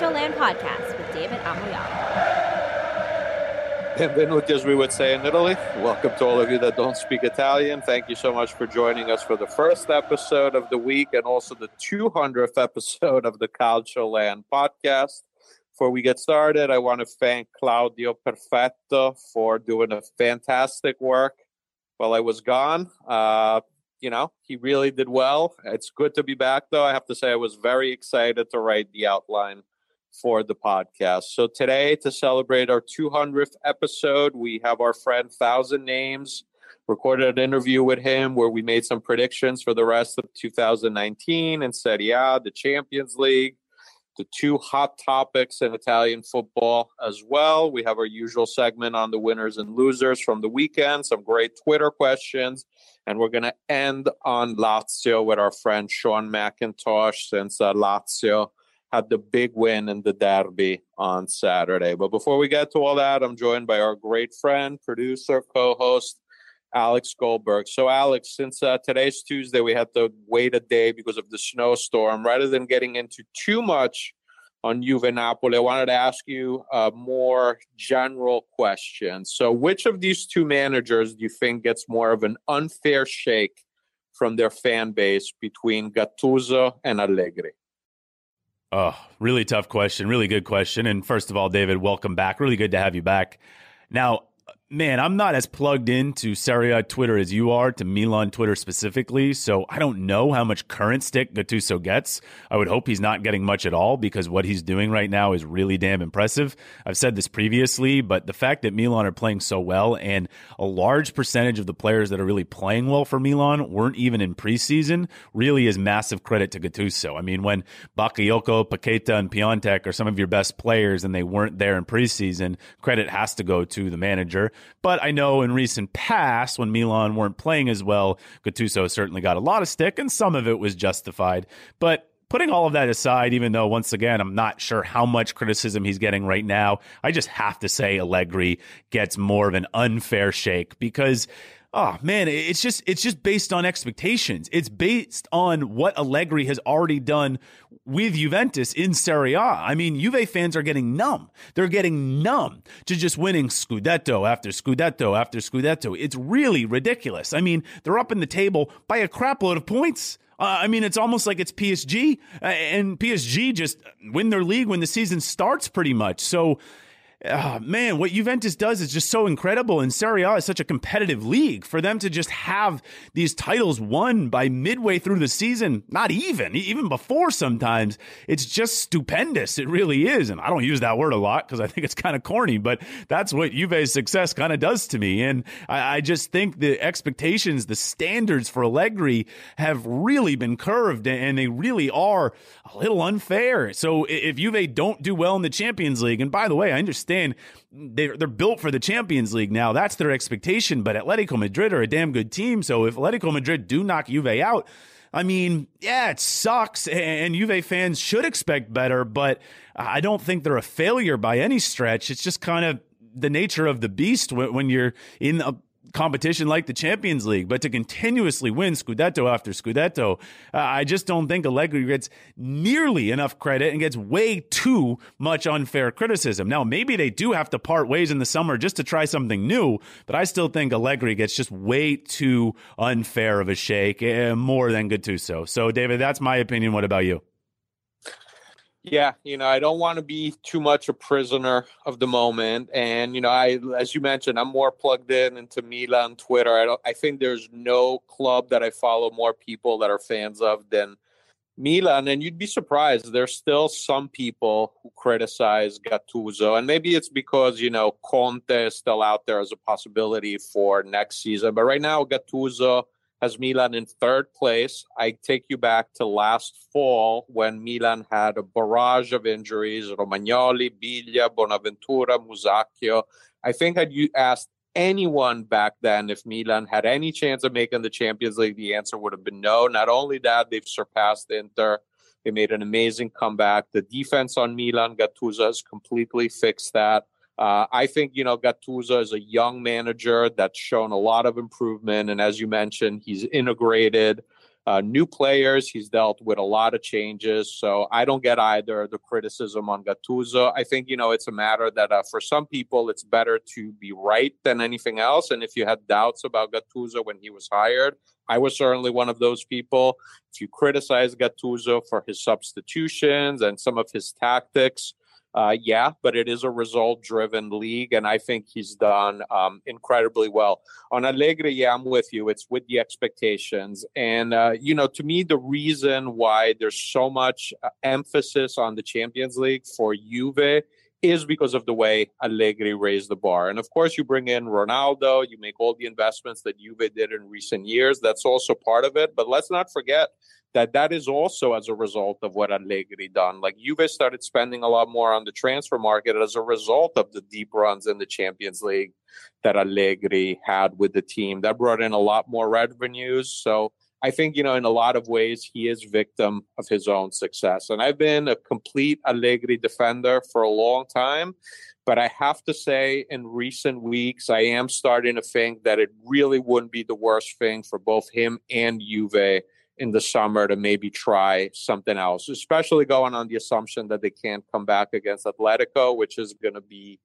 Calcioland Podcast with David Amoyala. Benvenuti, as we would say in Italy. Welcome to all of you that don't speak Italian. Thank you so much for joining us for the first episode of the week and also the 200th episode of the Calcioland Podcast. Before we get started, I want to thank Claudio Perfetto for doing a fantastic work while I was gone. He really did well. It's good to be back, though. I have to say I was very excited to write the outline for the podcast. So today, to celebrate our 200th episode, we have our friend Thousand Names, recorded an interview with him where we made some predictions for the rest of 2019 in Serie A, the Champions League, the two hot topics in Italian football as well. We have our usual segment on the winners and losers from the weekend, some great Twitter questions, and we're going to end on Lazio with our friend Sean McIntosh, since Lazio had the big win in the derby on Saturday. But before we get to all that, I'm joined by our great friend, producer, co-host, Alex Goldberg. So, Alex, since today's Tuesday, we had to wait a day because of the snowstorm. Rather than getting into too much on Juve Napoli, I wanted to ask you a more general question. So, which of these two managers do you think gets more of an unfair shake from their fan base between Gattuso and Allegri? Oh, really tough question. Really good question. And first of all, David, welcome back. Really good to have you back. Now, man, I'm not as plugged into Serie A Twitter as you are, to Milan Twitter specifically, so I don't know how much current stick Gattuso gets. I would hope he's not getting much at all, because what he's doing right now is really damn impressive. I've said this previously, but the fact that Milan are playing so well, and a large percentage of the players that are really playing well for Milan weren't even in preseason, really is massive credit to Gattuso. I mean, when Bakayoko, Paqueta, and Piontek are some of your best players and they weren't there in preseason, credit has to go to the manager. But I know in recent past, when Milan weren't playing as well, Gattuso certainly got a lot of stick, and some of it was justified. But putting all of that aside, even though, once again, I'm not sure how much criticism he's getting right now, I just have to say Allegri gets more of an unfair shake, because oh, man, it's just based on expectations. It's based on what Allegri has already done with Juventus in Serie A. I mean, Juve fans are getting numb. They're getting numb to just winning Scudetto after Scudetto after Scudetto. It's really ridiculous. I mean, they're up in the table by a crapload of points. It's almost like it's PSG, and PSG just win their league when the season starts pretty much. So, man, what Juventus does is just so incredible, and Serie A is such a competitive league. For them to just have these titles won by midway through the season, not even before sometimes, it's just stupendous. It really is, and I don't use that word a lot because I think it's kind of corny, but that's what Juve's success kind of does to me, and I just think the expectations, the standards for Allegri have really been curved, and they really are a little unfair. So if Juve don't do well in the Champions League, and by the way, I understand they're built for the Champions League now. That's their expectation. But Atletico Madrid are a damn good team. So if Atletico Madrid do knock Juve out, I mean, yeah, it sucks. And Juve fans should expect better. But I don't think they're a failure by any stretch. It's just kind of the nature of the beast when you're in a competition like the Champions League. But to continuously win Scudetto after Scudetto, I just don't think Allegri gets nearly enough credit and gets way too much unfair criticism. Now, maybe they do have to part ways in the summer just to try something new, but I still think Allegri gets just way too unfair of a shake, more than Gattuso. So, David, that's my opinion. What about you? Yeah, I don't want to be too much a prisoner of the moment. And, as you mentioned, I'm more plugged into Milan Twitter. I think there's no club that I follow more people that are fans of than Milan. And you'd be surprised. There's still some people who criticize Gattuso. And maybe it's because, Conte is still out there as a possibility for next season. But right now, Gattuso has Milan in third place. I take you back to last fall when Milan had a barrage of injuries: Romagnoli, Biglia, Bonaventura, Musacchio. I think had you asked anyone back then if Milan had any chance of making the Champions League, the answer would have been no. Not only that, they've surpassed Inter. They made an amazing comeback. The defense on Milan, Gattuso has completely fixed that. I think, Gattuso is a young manager that's shown a lot of improvement. And as you mentioned, he's integrated new players. He's dealt with a lot of changes. So I don't get either the criticism on Gattuso. I think, it's a matter that for some people, it's better to be right than anything else. And if you had doubts about Gattuso when he was hired, I was certainly one of those people. If you criticize Gattuso for his substitutions and some of his tactics, but it is a result-driven league, and I think he's done incredibly well. On Allegri, I'm with you. It's with the expectations. And, to me, the reason why there's so much emphasis on the Champions League for Juve is because of the way Allegri raised the bar. And, of course, you bring in Ronaldo, you make all the investments that Juve did in recent years. That's also part of it. But let's not forget that is also as a result of what Allegri done. Like, Juve started spending a lot more on the transfer market as a result of the deep runs in the Champions League that Allegri had with the team. That brought in a lot more revenues. So I think, in a lot of ways, he is victim of his own success. And I've been a complete Allegri defender for a long time. But I have to say, in recent weeks, I am starting to think that it really wouldn't be the worst thing for both him and Juve in the summer to maybe try something else, especially going on the assumption that they can't come back against Atletico, which is going to be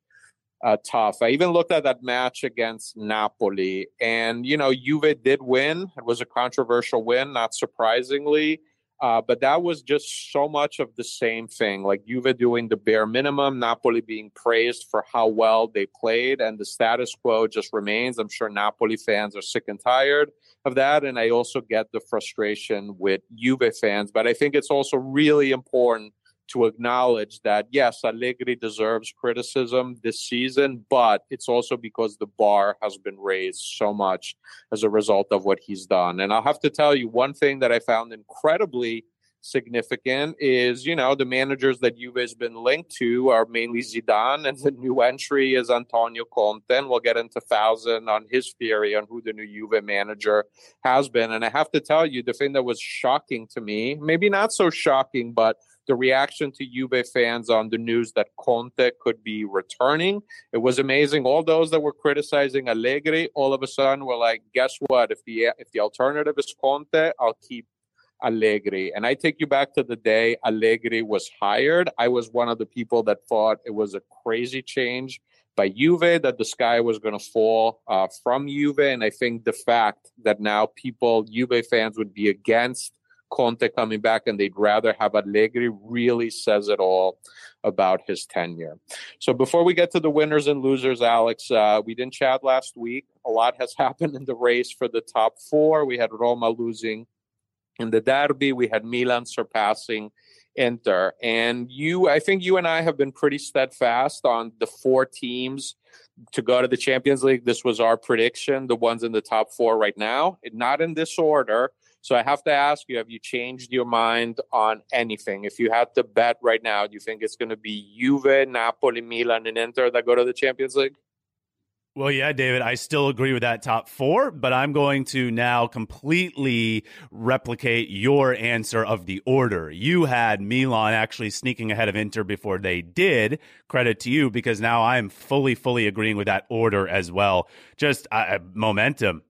tough. I even looked at that match against Napoli, and, Juve did win. It was a controversial win, not surprisingly. But that was just so much of the same thing, like Juve doing the bare minimum, Napoli being praised for how well they played, and the status quo just remains. I'm sure Napoli fans are sick and tired of that, and I also get the frustration with Juve fans. But I think it's also really important to acknowledge that, yes, Allegri deserves criticism this season, but it's also because the bar has been raised so much as a result of what he's done. And I'll have to tell you, one thing that I found incredibly significant is, the managers that Juve has been linked to are mainly Zidane, and the new entry is Antonio Conte. And we'll get into Thousand on his theory on who the new Juve manager has been. And I have to tell you, the thing that was shocking to me, maybe not so shocking, but the reaction to Juve fans on the news that Conte could be returning, it was amazing. All those that were criticizing Allegri, all of a sudden were like, guess what? If the alternative is Conte, I'll keep Allegri. And I take you back to the day Allegri was hired. I was one of the people that thought it was a crazy change by Juve, that the sky was going to fall from Juve. And I think the fact that now Juve fans would be against Conte coming back and they'd rather have Allegri really says it all about his tenure. So before we get to the winners and losers, Alex, we didn't chat last week. A lot has happened in the race for the top four. We had Roma losing in the derby. We had Milan surpassing Inter. And I think you and I have been pretty steadfast on the four teams to go to the Champions League. This was our prediction, the ones in the top four right now, not in this order. So I have to ask you, have you changed your mind on anything? If you had to bet right now, do you think it's going to be Juve, Napoli, Milan, and Inter that go to the Champions League? Well, yeah, David, I still agree with that top four, but I'm going to now completely replicate your answer of the order. You had Milan actually sneaking ahead of Inter before they did. Credit to you, because now I'm fully agreeing with that order as well. Just momentum.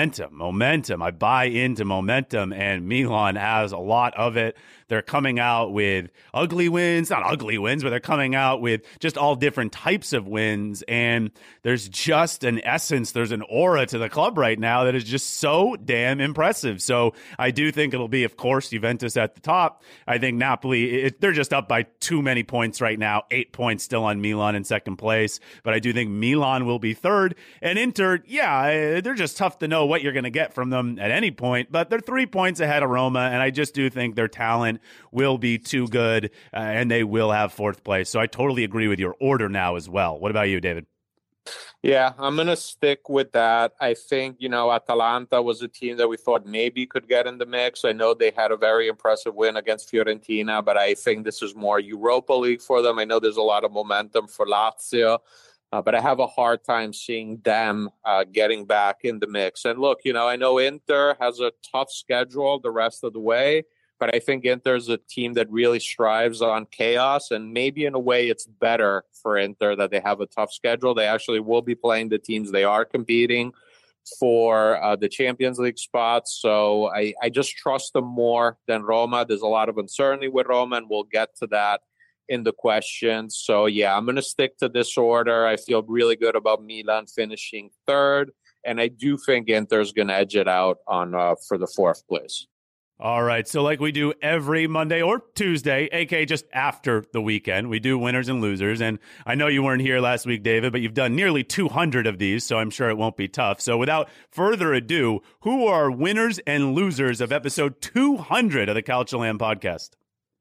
I buy into momentum, and Milan has a lot of it. They're coming out with ugly wins, not ugly wins, but they're coming out with just all different types of wins. And there's just an essence, there's an aura to the club right now that is just so damn impressive. So I do think it'll be, of course, Juventus at the top. I think Napoli, they're just up by too many points right now. 8 points still on Milan in second place. But I do think Milan will be third. And Inter, yeah, they're just tough to know what you're going to get from them at any point. But they're 3 points ahead of Roma. And I just do think their talent will be too good, and they will have fourth place. So I totally agree with your order now as well. What about you, David? Yeah, I'm going to stick with that. I think, Atalanta was a team that we thought maybe could get in the mix. I know they had a very impressive win against Fiorentina, but I think this is more Europa League for them. I know there's a lot of momentum for Lazio, but I have a hard time seeing them getting back in the mix. And look, I know Inter has a tough schedule the rest of the way, but I think Inter's a team that really strives on chaos, and maybe in a way it's better for Inter that they have a tough schedule. They actually will be playing the teams they are competing. for the Champions League spots. So I just trust them more than Roma. There's a lot of uncertainty with Roma, and we'll get to that in the questions. So, yeah, I'm going to stick to this order. I feel really good about Milan finishing third, and I do think Inter's going to edge it out on for the fourth place. All right. So like we do every Monday or Tuesday, aka just after the weekend, we do winners and losers. And I know you weren't here last week, David, but you've done nearly 200 of these, so I'm sure it won't be tough. So without further ado, who are winners and losers of episode 200 of the Calciolan podcast?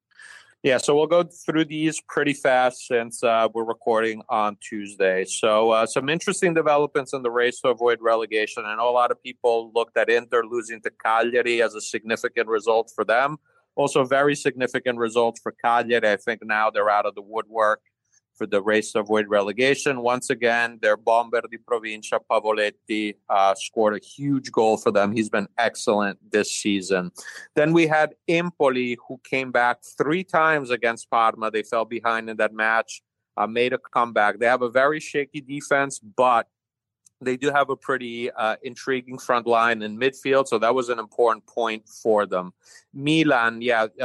Yeah, so we'll go through these pretty fast since we're recording on Tuesday. So some interesting developments in the race to avoid relegation. I know a lot of people looked at Inter losing to Cagliari as a significant result for them. Also, very significant result for Cagliari. I think now they're out of the woodwork for the race to avoid relegation. Once again, their bomber di provincia, Pavoletti, scored a huge goal for them. He's been excellent this season. Then we had Empoli, who came back 3 times against Parma. They fell behind in that match, made a comeback. They have a very shaky defense, but they do have a pretty intriguing front line in midfield, so that was an important point for them. Milan,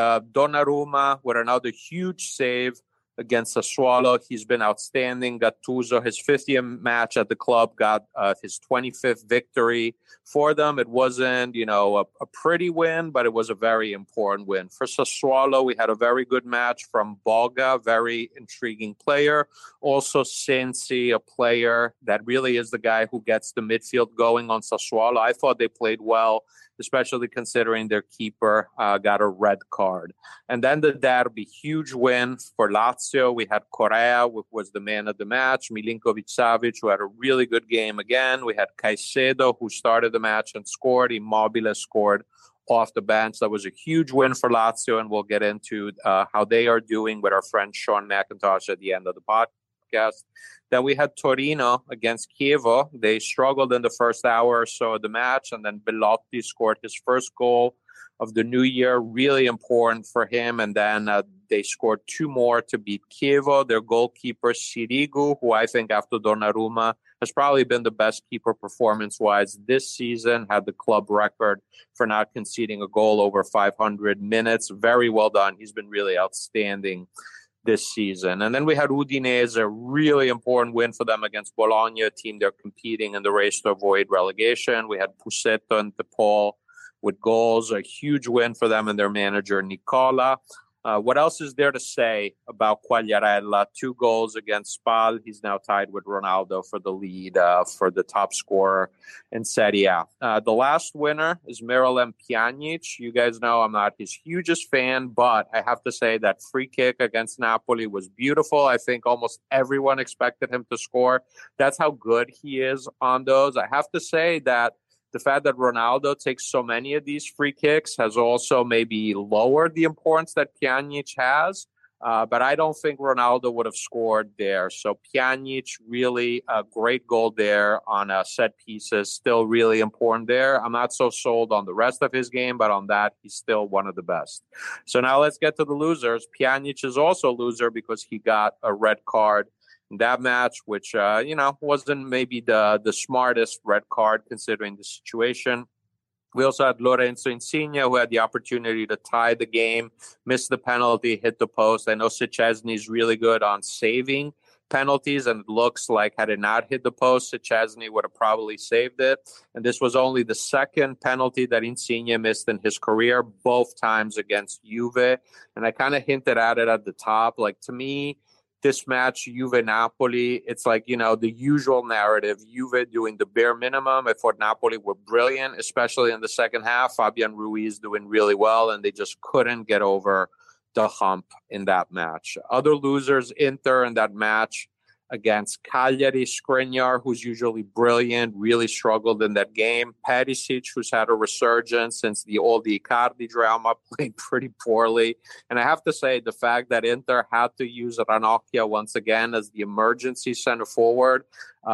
Donnarumma with another huge save against Sassuolo. He's been outstanding. Gattuso, his 50th match at the club, got his 25th victory for them. It wasn't, a pretty win, but it was a very important win. For Sassuolo, we had a very good match from Boga, very intriguing player. Also, Sensi, a player that really is the guy who gets the midfield going on Sassuolo. I thought they played well, especially considering their keeper got a red card. And then the derby, huge win for Lazio. We had Correa, who was the man of the match, Milinkovic-Savic, who had a really good game again. We had Caicedo, who started the match and scored. Immobile scored off the bench. That was a huge win for Lazio, and we'll get into how they are doing with our friend Sean McIntosh at the end of the podcast. Then we had Torino against Chievo. They struggled in the first hour or so of the match, and then Bellotti scored his first goal of the new year, really important for him. And then they scored 2 more to beat Chievo. Their goalkeeper, Sirigu, who I think after Donnarumma has probably been the best keeper performance-wise this season, had the club record for not conceding a goal over 500 minutes. Very well done. He's been really outstanding this season. And then we had Udinese, a really important win for them against Bologna, a team they're competing in the race to avoid relegation. We had Pusetto and Tepol with goals, a huge win for them and their manager, Nicola. What else is there to say about Quagliarella? 2 goals against Spal. He's now tied with Ronaldo for the lead for the top scorer in Serie A. The last winner is Miralem Pjanic. You guys know I'm not his hugest fan, but I have to say that free kick against Napoli was beautiful. I think almost everyone expected him to score. That's how good he is on those. I have to say that the fact that Ronaldo takes so many of these free kicks has also maybe lowered the importance that Pjanic has. But I don't think Ronaldo would have scored there. So Pjanic, really a great goal there on set pieces, still really important there. I'm not so sold on the rest of his game, but on that, he's still one of the best. So now let's get to the losers. Pjanic is also a loser because he got a red card that match, which, wasn't maybe the smartest red card considering the situation. We also had Lorenzo Insigne, who had the opportunity to tie the game, missed the penalty, hit the post. I know Szczesny is really good on saving penalties, and it looks like had it not hit the post, Szczesny would have probably saved it. And this was only the second penalty that Insigne missed in his career, both times against Juve. And I kind of hinted at it at the top. Like, to me, this match, Juve-Napoli, it's like, the usual narrative. Juve doing the bare minimum. I thought Napoli were brilliant, especially in the second half. Fabian Ruiz doing really well, and they just couldn't get over the hump in that match. Other losers, Inter in that match against Cagliari. Skriniar, who's usually brilliant, really struggled in that game. Perisic, who's had a resurgence since the Icardi drama, played pretty poorly. And I have to say, the fact that Inter had to use Ranocchia once again as the emergency center forward,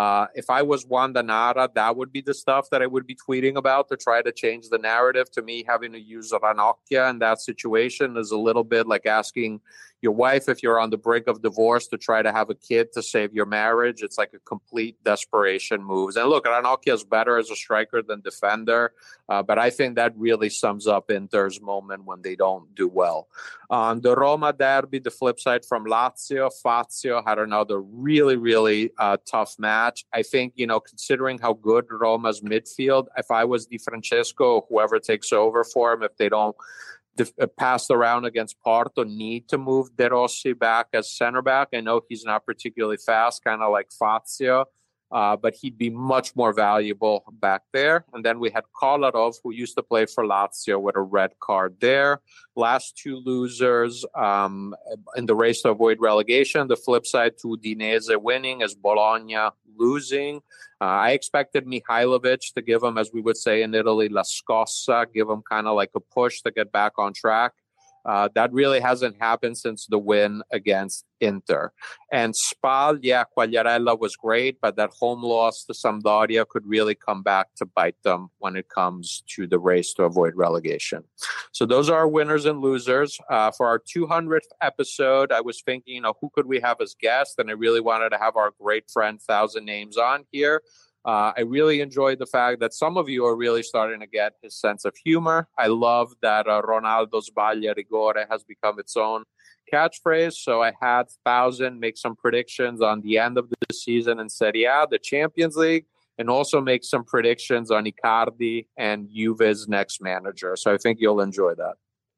if I was Wanda Nara, that would be the stuff that I would be tweeting about to try to change the narrative. To me, having to use Ranocchia in that situation is a little bit like asking, your wife if you're on the brink of divorce to try to have a kid to save your marriage. It's like a complete desperation moves. And look, Ranocchia is better as a striker than defender, but I think that really sums up Inter's moment when they don't do well. On the Roma derby, the flip side from Lazio, Fazio had another really, really tough match. I think, considering how good Roma's midfield, if I was Di Francesco, whoever takes over for him, if they don't pass around against Porto, need to move De Rossi back as center back. I know he's not particularly fast, kind of like Fazio, but he'd be much more valuable back there. And then we had Kolarov, who used to play for Lazio, with a red card there. Last two losers in the race to avoid relegation. The flip side to Udinese winning is Bologna losing. I expected Mihailovic to give him, as we would say in Italy, la scossa, give him kind of like a push to get back on track. That really hasn't happened since the win against Inter. And Spal, Quagliarella was great, but that home loss to Sampdoria could really come back to bite them when it comes to the race to avoid relegation. So those are our winners and losers. For our 200th episode, I was thinking, who could we have as guest? And I really wanted to have our great friend Thousand Names on here. I really enjoyed the fact that some of you are really starting to get his sense of humor. I love that Ronaldo sbaglia rigore has become its own catchphrase. So I had Thousand make some predictions on the end of the season in Serie A, the Champions League, and also make some predictions on Icardi and Juve's next manager. So I think you'll enjoy that.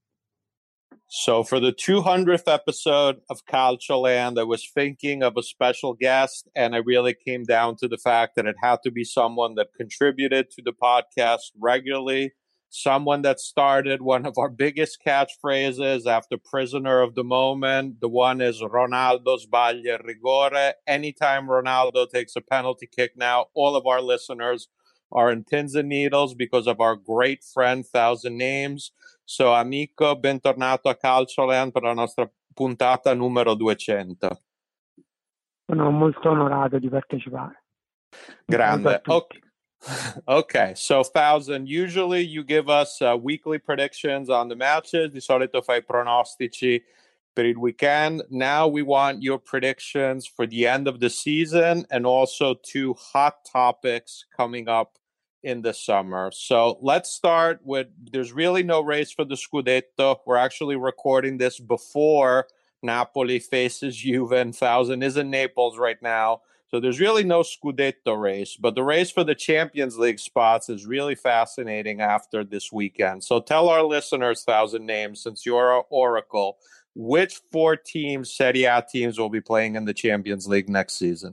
So for the 200th episode of Calcioland, I was thinking of a special guest, and I really came down to the fact that it had to be someone that contributed to the podcast regularly, someone that started one of our biggest catchphrases after Prisoner of the Moment. The one is Ronaldo sbaglia rigore. Anytime Ronaldo takes a penalty kick now, all of our listeners are in pins and needles because of our great friend Thousand Names. So, amico, bentornato a Calcioland per la nostra puntata numero 200. Sono molto onorato di partecipare. Grande. Okay, so Thousand, usually you give us weekly predictions on the matches. Di solito fai pronostici per il weekend. Now we want your predictions for the end of the season and also two hot topics coming up in the summer. So let's start with, there's really no race for the Scudetto. We're actually recording this before Napoli faces Juve, and Thousand is in Naples right now. So there's really no Scudetto race, but the race for the Champions League spots is really fascinating after this weekend. So tell our listeners, Thousand Names, since you're our oracle, which 4 teams, Serie A teams, will be playing in the Champions League next season?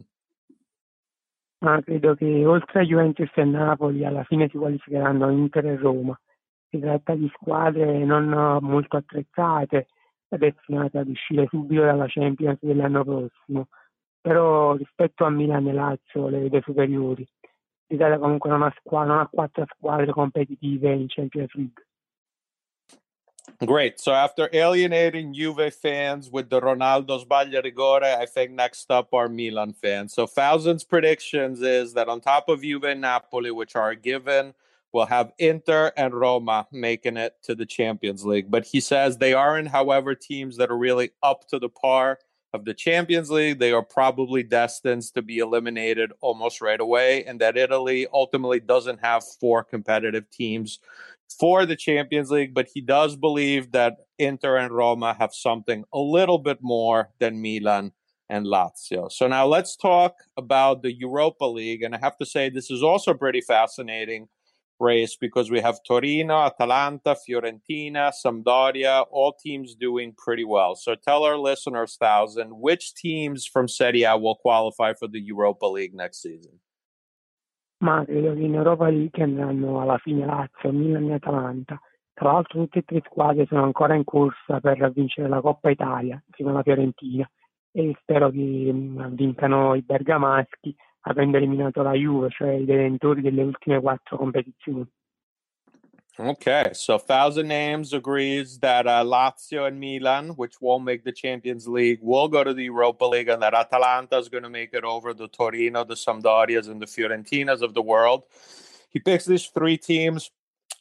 Credo che oltre a Juventus e Napoli alla fine si qualificheranno Inter e Roma. Si tratta di squadre non molto attrezzate e destinate ad uscire subito dalla Champions dell'anno prossimo. Però rispetto a Milan e Lazio le vedo superiori. L'Italia comunque non ha 4 squadre competitive in Champions League. Great. So after alienating Juve fans with the Ronaldo sbaglia rigore, I think next up are Milan fans. So Thousand's predictions is that on top of Juve and Napoli, which are given, we'll have Inter and Roma making it to the Champions League. But he says they aren't, however, teams that are really up to the par of the Champions League. They are probably destined to be eliminated almost right away, and that Italy ultimately doesn't have 4 competitive teams for the Champions League, but he does believe that Inter and Roma have something a little bit more than Milan and Lazio. So now let's talk about the Europa League, and I have to say this is also a pretty fascinating race because we have Torino, Atalanta, Fiorentina, Sampdoria, all teams doing pretty well. So tell our listeners, Thousand, which teams from Serie A will qualify for the Europa League next season? Ma credo che in Europa League andranno alla fine Lazio, Milan e Atalanta. Tra l'altro tutte e 3 squadre sono ancora in corsa per vincere la Coppa Italia, insieme alla Fiorentina, e spero che vincano i bergamaschi avendo eliminato la Juve, cioè i detentori delle ultime 4 competizioni. Okay, so Thousand Names agrees that Lazio and Milan, which won't make the Champions League, will go to the Europa League, and that Atalanta is going to make it over the Torino, the Sampdorias, and the Fiorentinas of the world. He picks these 3 teams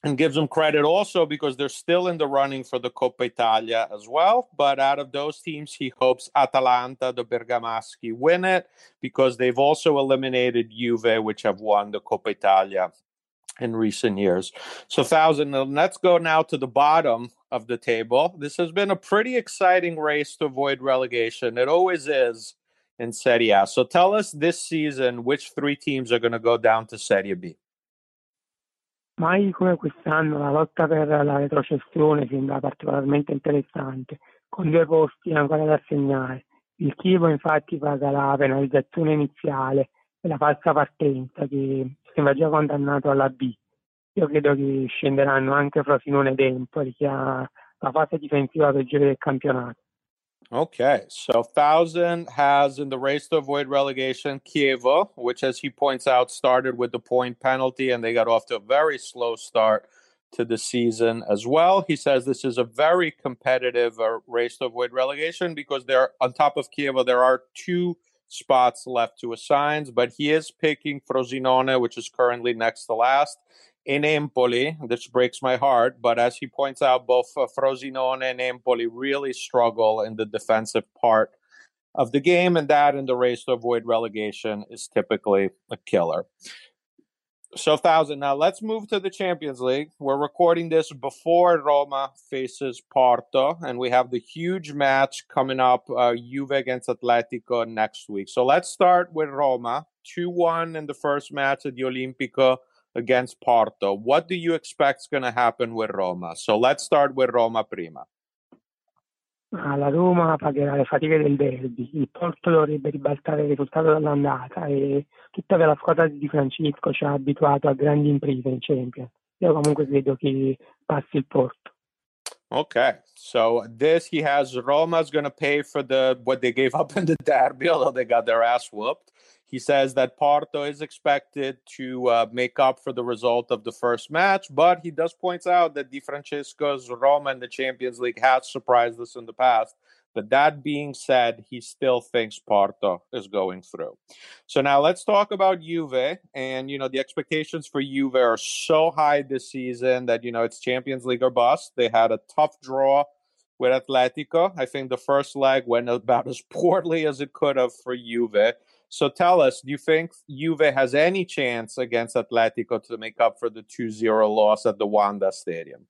and gives them credit also because they're still in the running for the Coppa Italia as well. But out of those teams, he hopes Atalanta, the Bergamaschi, win it because they've also eliminated Juve, which have won the Coppa Italia in recent years. So, let's go now to the bottom of the table. This has been a pretty exciting race to avoid relegation. It always is in Serie A. So tell us this season which three teams are going to go down to Serie B. Mai come quest'anno la lotta per la retrocessione sembra particolarmente interessante, con 2 posti ancora da assegnare. Il Chievo infatti paga la penalizzazione iniziale e la falsa partenza che sembra già condannato alla B. Io credo che scenderanno anche Frosinone ed Empoli, che ha la fase difensiva peggiore del campionato. Okay, so 1,000 has in the race to avoid relegation Chievo, which, as he points out, started with the point penalty and they got off to a very slow start to the season as well. He says this is a very competitive race to avoid relegation because there, on top of Chievo, there are 2 spots left to assign, but he is picking Frosinone, which is currently next to last, in Empoli. This breaks my heart, but as he points out, both Frosinone and Empoli really struggle in the defensive part of the game, and that in the race to avoid relegation is typically a killer. So 1,000. Now let's move to the Champions League. We're recording this before Roma faces Porto, and we have the huge match coming up, Juve against Atletico next week. So let's start with Roma. 2-1 in the first match at the Olimpico against Porto. What do you expect is going to happen with Roma? So let's start with Roma prima. La Roma pagherà le fatiche del derby, il Porto dovrebbe ribaltare il risultato dall'andata e tutta la squadra di Francesco ci ha abituato a grandi imprese in Champions. Io comunque credo che passi il Porto. Okay, so this he has Roma's going to pay for what they gave up in the derby, although they got their ass whooped. He says that Porto is expected to make up for the result of the first match, but he does point out that Di Francesco's Roma in the Champions League has surprised us in the past. But that being said, he still thinks Porto is going through. So now let's talk about Juve. And, the expectations for Juve are so high this season that, it's Champions League or bust. They had a tough draw with Atletico. I think the first leg went about as poorly as it could have for Juve. So tell us, do you think Juve has any chance against Atletico to make up for the 2-0 loss at the Wanda Stadium?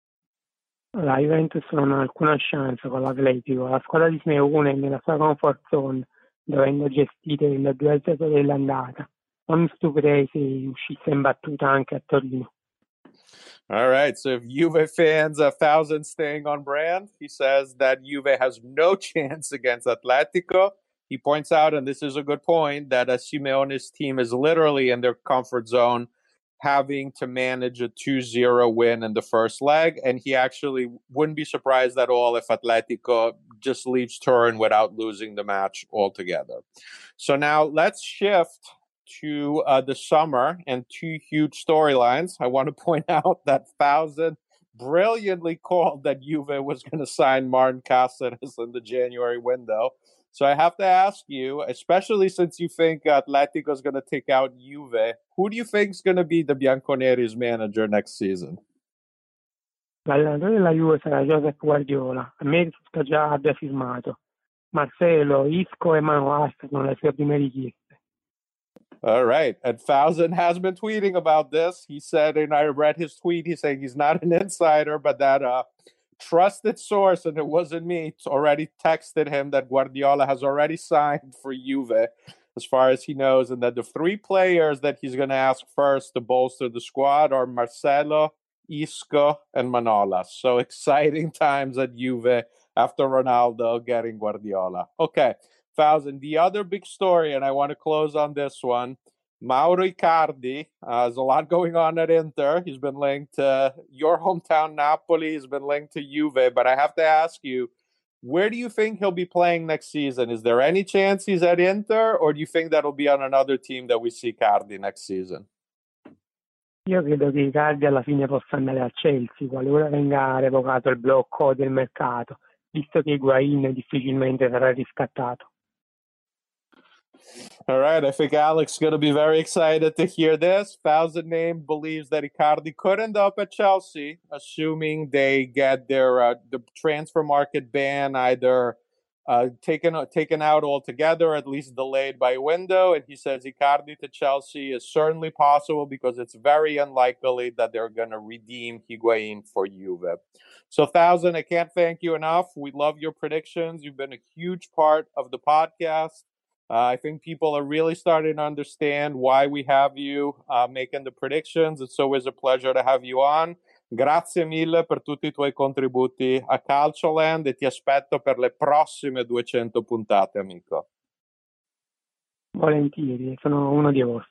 La Juventus non ha alcuna chance con l'Atletico. La squadra di Simeone è nella sua comfort zone, dovendo gestire il 2-0 dell'andata. Non mi stupirei se uscisse in battuta anche a Torino. All right, so if Juve fans, 1,000 staying on brand, he says that Juve has no chance against Atletico. He points out, and this is a good point, that Simeone's team is literally in their comfort zone, having to manage a 2-0 win in the first leg. And he actually wouldn't be surprised at all if Atletico just leaves Turin without losing the match altogether. So now let's shift to the summer and 2 huge storylines. I want to point out that 1,000 brilliantly called that Juve was going to sign Martin Cáceres in the January window. So I have to ask you, especially since you think Atletico is going to take out Juve, who do you think is going to be the Bianconeri's manager next season? L'allenatore della Juve sarà Josep Guardiola. A me risulta già abbia firmato. Marcelo, Isco e Manuel sono le sue prime richieste. All right. And 1,000 has been tweeting about this. He said, and I read his tweet, he's saying he's not an insider, but that trusted source, and it wasn't me, already texted him that Guardiola has already signed for Juve as far as he knows, and that the 3 players that he's going to ask first to bolster the squad are Marcelo, Isco, and Manolas. So exciting times at Juve after Ronaldo getting Guardiola. Okay, 1,000. The other big story, and I want to close on this one, Mauro Icardi. There's a lot going on at Inter. He's been linked to your hometown, Napoli. He's been linked to Juve. But I have to ask you, where do you think he'll be playing next season? Is there any chance he's at Inter, or do you think that'll be on another team that we see Icardi next season? Io credo che Icardi alla fine possa andare al Chelsea, qualora venga revocato il blocco del mercato, visto che Higuain difficilmente sarà riscattato. All right, I think Alex is going to be very excited to hear this. Thousand Name believes that Icardi could end up at Chelsea, assuming they get their the transfer market ban either taken out altogether, or at least delayed by a window. And he says Icardi to Chelsea is certainly possible because it's very unlikely that they're going to redeem Higuain for Juve. So, Thousand, I can't thank you enough. We love your predictions. You've been a huge part of the podcast. I think people are really starting to understand why we have you making the predictions. It's always a pleasure to have you on. Grazie mille per tutti I tuoi contributi a Calcioland e ti aspetto per le prossime 200 puntate, amico. Volentieri, sono uno di vostri.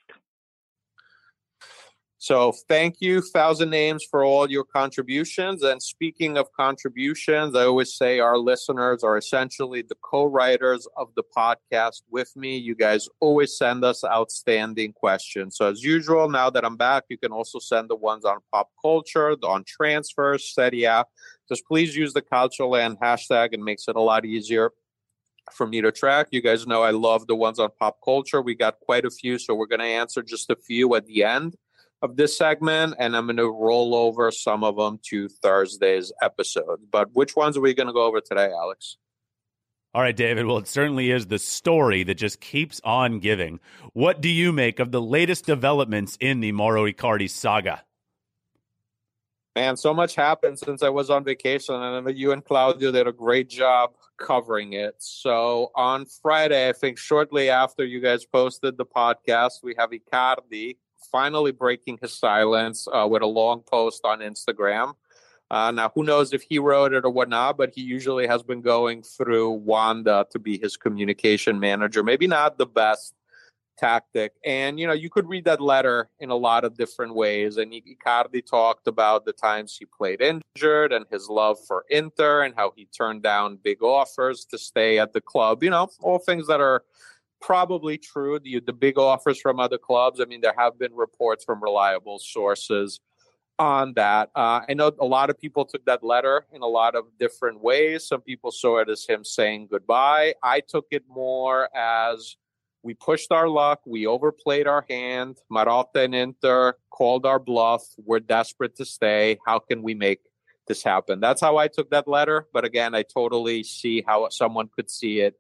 So thank you, Thousand Names, for all your contributions. And speaking of contributions, I always say our listeners are essentially the co-writers of the podcast with me. You guys always send us outstanding questions. So as usual, now that I'm back, you can also send the ones on pop culture, on transfers, Serie A. Just please use the Calcioland hashtag. It makes it a lot easier for me to track. You guys know I love the ones on pop culture. We got quite a few, so we're going to answer just a few at the end of this segment, and I'm going to roll over some of them to Thursday's episode. But which ones are we going to go over today, Alex? All right, David. Well, it certainly is the story that just keeps on giving. What do you make of the latest developments in the Mauro Icardi saga? Man, so much happened since I was on vacation, and I know you and Claudio did a great job covering it. So on Friday, I think shortly after you guys posted the podcast, we have Icardi finally breaking his silence with a long post on Instagram. Now, who knows if he wrote it or whatnot, but he usually has been going through Wanda to be his communication manager. Maybe not the best tactic. And, you know, you could read that letter in a lot of different ways. And Icardi talked about the times he played injured and his love for Inter and how he turned down big offers to stay at the club. You know, all things that are probably true. The big offers from other clubs. I mean, there have been reports from reliable sources on that. I know a lot of people took that letter in a lot of different ways. Some people saw it as him saying goodbye. I took it more as we pushed our luck. We overplayed our hand. Marotta and Inter called our bluff. We're desperate to stay. How can we make this happen? That's how I took that letter. But again, I totally see how someone could see it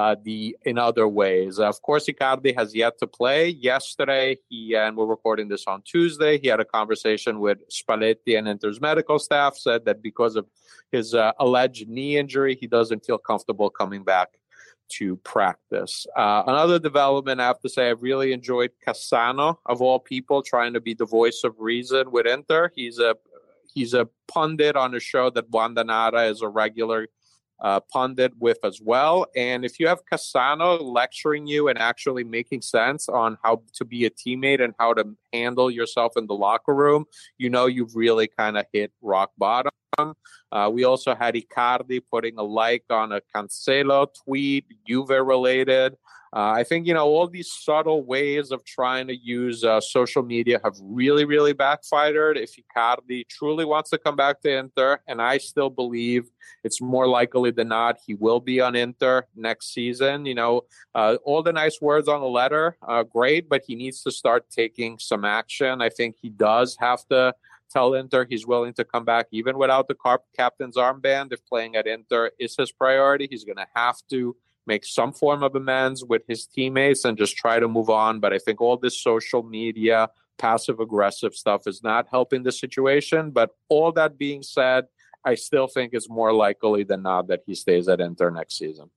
in other ways. Of course, Icardi has yet to play. Yesterday, and we're recording this on Tuesday, he had a conversation with Spalletti and Inter's medical staff, said that because of his alleged knee injury, he doesn't feel comfortable coming back to practice. Another development, I have to say, I've really enjoyed Cassano, of all people, trying to be the voice of reason with Inter. He's a pundit on a show that Wanda Nara is a regular pundit with as well. And if you have Cassano lecturing you and actually making sense on how to be a teammate and how to handle yourself in the locker room, you know you've really kind of hit rock bottom. We also had Icardi putting a like on a Cancelo tweet, Juve related. I think, you know, all these subtle ways of trying to use social media have really, really backfired. If Icardi truly wants to come back to Inter, and I still believe it's more likely than not he will be on Inter next season. You know, all the nice words on the letter, great, but he needs to start taking some action. I think he does have to tell Inter he's willing to come back even without the captain's armband. If playing at Inter is his priority, he's going to have to make some form of amends with his teammates and just try to move on. But I think all this social media, passive-aggressive stuff is not helping the situation. But all that being said, I still think it's more likely than not that he stays at Inter next season.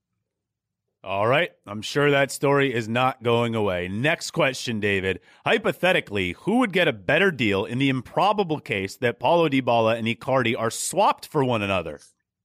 All right. I'm sure that story is not going away. Next question, David. Hypothetically, who would get a better deal in the improbable case that Paulo Dybala and Icardi are swapped for one another?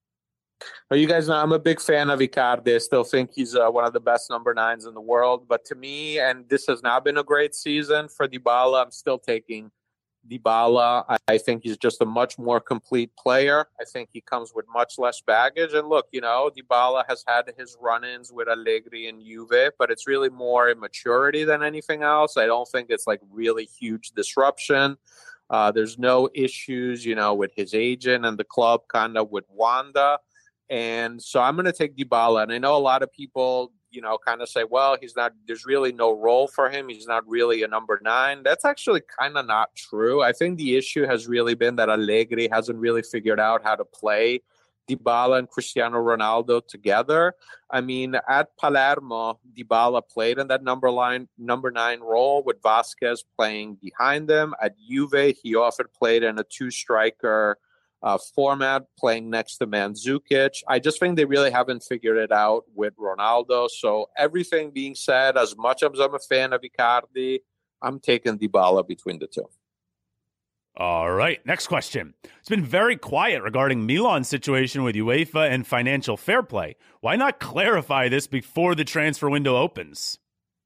Well, you guys know I'm a big fan of Icardi. I still think he's one of the best number 9s in the world. But to me, and this has not been a great season for Dybala, I'm still taking Dybala. I think he's just a much more complete player. I think he comes with much less baggage. And look, you know, Dybala has had his run-ins with Allegri and Juve, but it's really more immaturity than anything else. I don't think it's like really huge disruption. There's no issues, you know, with his agent and the club kind of with Wanda. And so I'm going to take Dybala. And I know a lot of people kind of say, well, there's really no role for him. He's not really a number 9. That's actually kind of not true. I think the issue has really been that Allegri hasn't really figured out how to play Dybala and Cristiano Ronaldo together. I mean, at Palermo, Dybala played in that number 9 role with Vasquez playing behind them. At Juve, he often played in a 2-striker format, playing next to Mandzukic. I just think they really haven't figured it out with Ronaldo. So everything being said, as much as I'm a fan of Icardi, I'm taking Dybala between the two. All right, next question. It's been very quiet regarding Milan's situation with UEFA and financial fair play. Why not clarify this before the transfer window opens?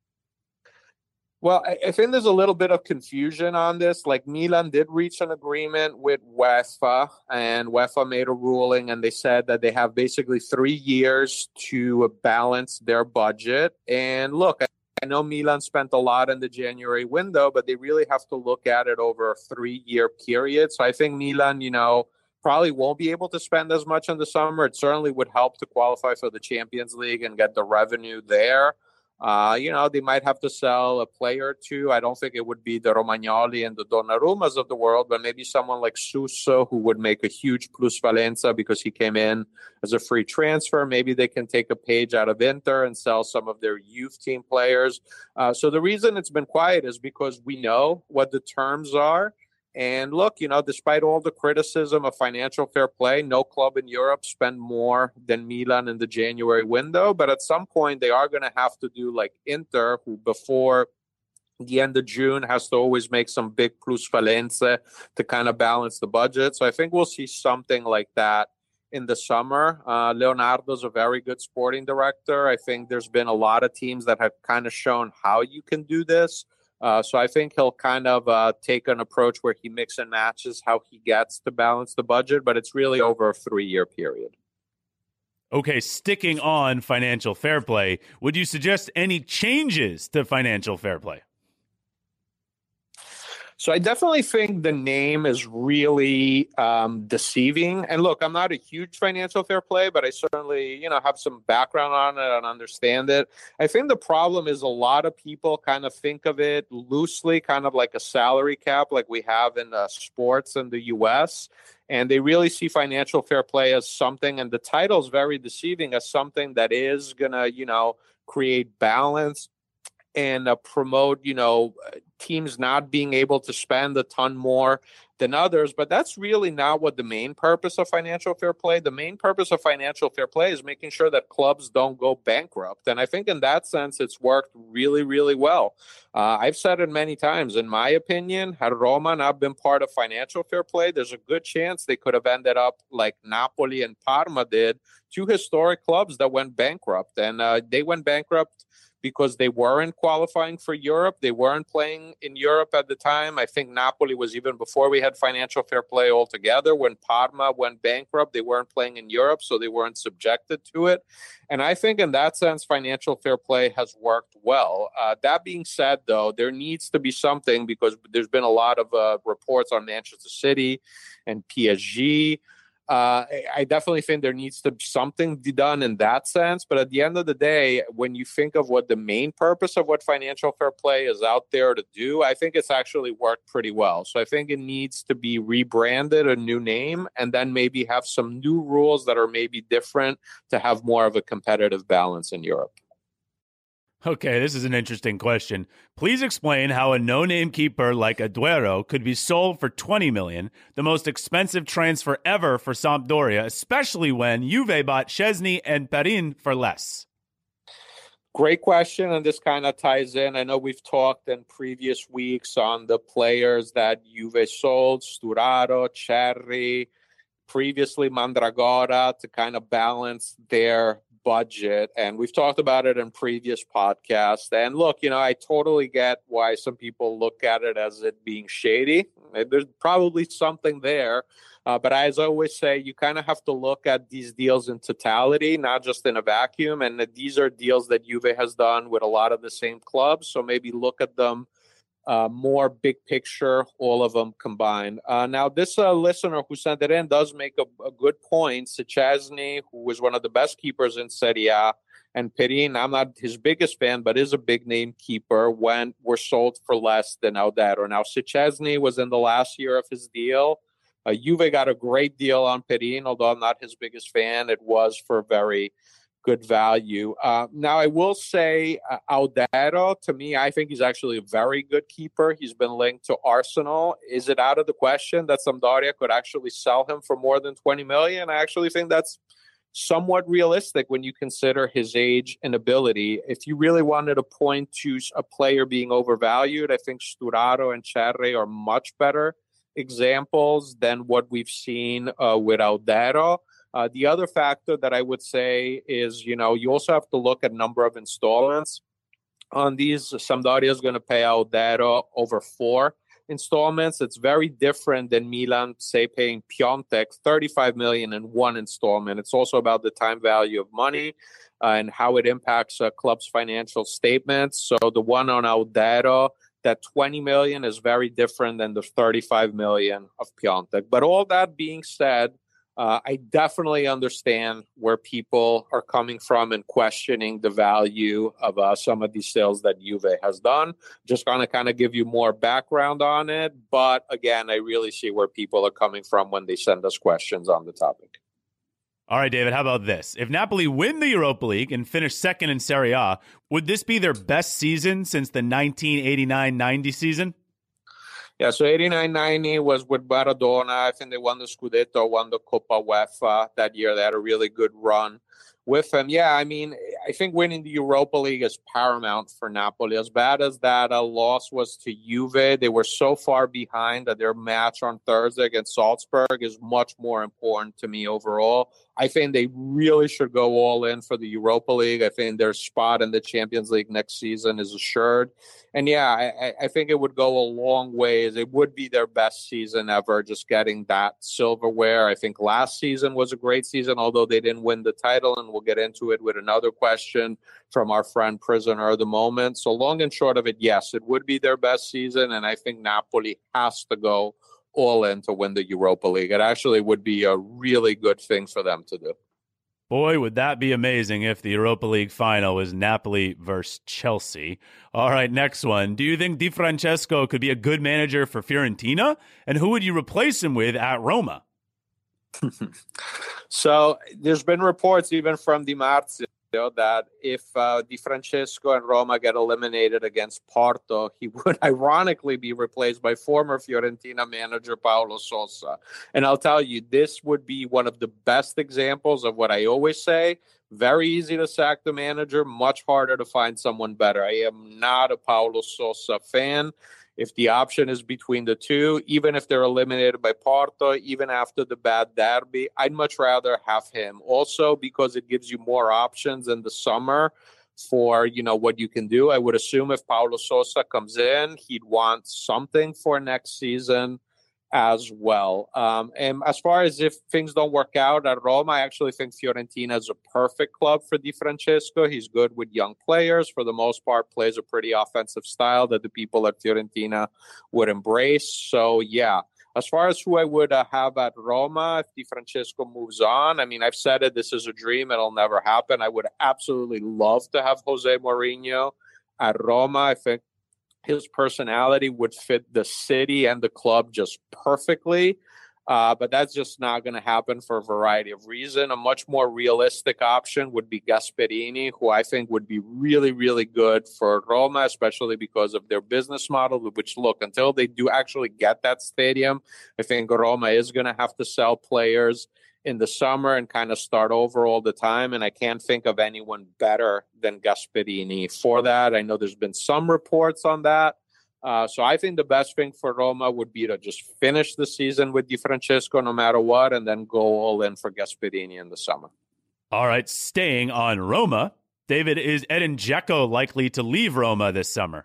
Well, I think there's a little bit of confusion on this. Like, Milan did reach an agreement with UEFA, and UEFA made a ruling, and they said that they have basically 3 years to balance their budget. And look, I know Milan spent a lot in the January window, but they really have to look at it over a 3-year period. So I think Milan, probably won't be able to spend as much in the summer. It certainly would help to qualify for the Champions League and get the revenue there. They might have to sell a player or two. I don't think it would be the Romagnoli and the Donnarummas of the world, but maybe someone like Suso, who would make a huge plusvalenza because he came in as a free transfer. Maybe they can take a page out of Inter and sell some of their youth team players. So the reason it's been quiet is because we know what the terms are. And look, despite all the criticism of financial fair play, no club in Europe spent more than Milan in the January window. But at some point, they are going to have to do like Inter, who before the end of June has to always make some big plusvalenze to kind of balance the budget. So I think we'll see something like that in the summer. Leonardo's a very good sporting director. I think there's been a lot of teams that have kind of shown how you can do this. So I think he'll kind of take an approach where he mix and matches how he gets to balance the budget, but it's really over a 3-year period. Okay, sticking on financial fair play, would you suggest any changes to financial fair play? So I definitely think the name is really deceiving. And look, I'm not a huge financial fair play, but I certainly, have some background on it and understand it. I think the problem is a lot of people kind of think of it loosely, kind of like a salary cap, like we have in sports in the U.S., and they really see financial fair play as something, and the title is very deceiving, as something that is going to, create balance and promote, teams not being able to spend a ton more than others. But that's really not what the main purpose of financial fair play. The main purpose of financial fair play is making sure that clubs don't go bankrupt. And I think in that sense, it's worked really, really well. I've said it many times. In my opinion, had Roma not been part of financial fair play, there's a good chance they could have ended up like Napoli and Parma did, 2 historic clubs that went bankrupt. And they went bankrupt because they weren't qualifying for Europe. They weren't playing in Europe at the time. I think Napoli was even before we had financial fair play altogether. When Parma went bankrupt, they weren't playing in Europe, so they weren't subjected to it. And I think in that sense, financial fair play has worked well. That being said, though, there needs to be something, because there's been a lot of reports on Manchester City and PSG. I definitely think there needs to be something done in that sense. But at the end of the day, when you think of what the main purpose of what financial fair play is out there to do, I think it's actually worked pretty well. So I think it needs to be rebranded, a new name, and then maybe have some new rules that are maybe different to have more of a competitive balance in Europe. Okay, this is an interesting question. Please explain how a no-name keeper like Aguero could be sold for $20 million, the most expensive transfer ever for Sampdoria, especially when Juve bought Szczęsny and Perin for less. Great question, and this kind of ties in. I know we've talked in previous weeks on the players that Juve sold, Sturaro, Cerri, previously Mandragora, to kind of balance their budget, and we've talked about it in previous podcasts. And look, I totally get why some people look at it as it being shady. There's probably something there, but as I always say, you kind of have to look at these deals in totality, not just in a vacuum. And these are deals that Juve has done with a lot of the same clubs, so maybe look at them more big picture, all of them combined. Now, this listener who sent it in does make a good point. Szczęsny, who was one of the best keepers in Serie A And Perin, I'm not his biggest fan, but is a big name keeper, were sold for less than Audero. Now, Szczesny was in the last year of his deal. Juve got a great deal on Perin, although I'm not his biggest fan. It was for very good value. Now, I will say Audero, to me, I think he's actually a very good keeper. He's been linked to Arsenal. Is it out of the question that Sampdoria could actually sell him for more than 20 million? I actually think that's somewhat realistic when you consider his age and ability. If you really wanted to point to a player being overvalued, I think Sturaro and Cerri are much better examples than what we've seen with Audero. The other factor that I would say is, you also have to look at number of installments on these. Sampdoria is going to pay Audero over 4 installments. It's very different than Milan, say, paying Piontek 35 million in 1 installment. It's also about the time value of money and how it impacts a club's financial statements. So the one on Audero, that 20 million is very different than the 35 million of Piontek. But all that being said, I definitely understand where people are coming from and questioning the value of some of these sales that Juve has done. Just going to kind of give you more background on it. But again, I really see where people are coming from when they send us questions on the topic. All right, David, how about this? If Napoli win the Europa League and finish second in Serie A, would this be their best season since the 1989-90 season? Yeah, so 89-90 was with Maradona. I think they won the Scudetto, won the Coppa UEFA that year. They had a really good run with him. Yeah, I mean, I think winning the Europa League is paramount for Napoli. As bad as that loss was to Juve, they were so far behind that their match on Thursday against Salzburg is much more important to me overall. I think they really should go all in for the Europa League. I think their spot in the Champions League next season is assured. And yeah, I think it would go a long ways. It would be their best season ever, just getting that silverware. I think last season was a great season, although they didn't win the title, and we'll get into it with another question from our friend Prisoner of the Moment. So long and short of it, yes, it would be their best season, and I think Napoli has to go all in to win the Europa League. It actually would be a really good thing for them to do. Boy, would that be amazing if the Europa League final was Napoli versus Chelsea. All right, next one. Do you think Di Francesco could be a good manager for Fiorentina? And who would you replace him with at Roma? So there's been reports even from Di Marzio that if Di Francesco and Roma get eliminated against Porto, he would ironically be replaced by former Fiorentina manager Paulo Sousa. And I'll tell you, this would be one of the best examples of what I always say. Very easy to sack the manager, much harder to find someone better. I am not a Paulo Sousa fan. If the option is between the two, even if they're eliminated by Porto, even after the bad derby, I'd much rather have him. Also, because it gives you more options in the summer for, what you can do. I would assume if Paulo Sousa comes in, he'd want something for next season as well. And as far as if things don't work out at Roma, I actually think Fiorentina is a perfect club for Di Francesco. He's good with young players. For the most part, plays a pretty offensive style that the people at Fiorentina would embrace. So, yeah. As far as who I would have at Roma, if Di Francesco moves on, I mean, I've said it, this is a dream. It'll never happen. I would absolutely love to have Jose Mourinho at Roma. I think his personality would fit the city and the club just perfectly. But that's just not going to happen for a variety of reasons. A much more realistic option would be Gasperini, who I think would be really, really good for Roma, especially because of their business model, which, look, until they do actually get that stadium, I think Roma is going to have to sell players in the summer and kind of start over all the time. And I can't think of anyone better than Gasperini for that. I know there's been some reports on that. So I think the best thing for Roma would be to just finish the season with Di Francesco no matter what, and then go all in for Gasperini in the summer. All right, staying on Roma, David, is Edin Dzeko likely to leave Roma this summer?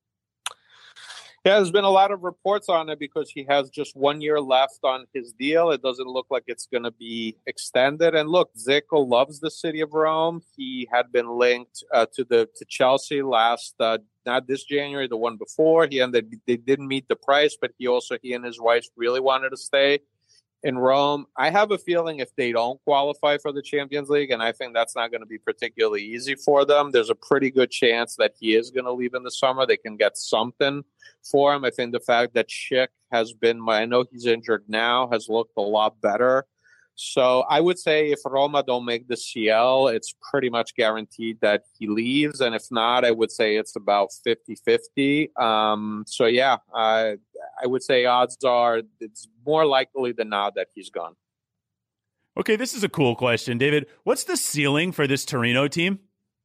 Yeah, there's been a lot of reports on it because he has just 1 year left on his deal. It doesn't look like it's going to be extended. And look, Dzeko loves the city of Rome. He had been linked to Chelsea last, not this January, the one before. They didn't meet the price, but he and his wife really wanted to stay in Rome. I have a feeling if they don't qualify for the Champions League, and I think that's not going to be particularly easy for them, there's a pretty good chance that he is going to leave in the summer. They can get something for him. I think the fact that Schick has been, I know he's injured now, has looked a lot better. So I would say if Roma don't make the CL, it's pretty much guaranteed that he leaves. And if not, I would say it's about 50-50. So yeah, I would say odds are it's more likely than not that he's gone. Okay, this is a cool question, David. What's the ceiling for this Torino team?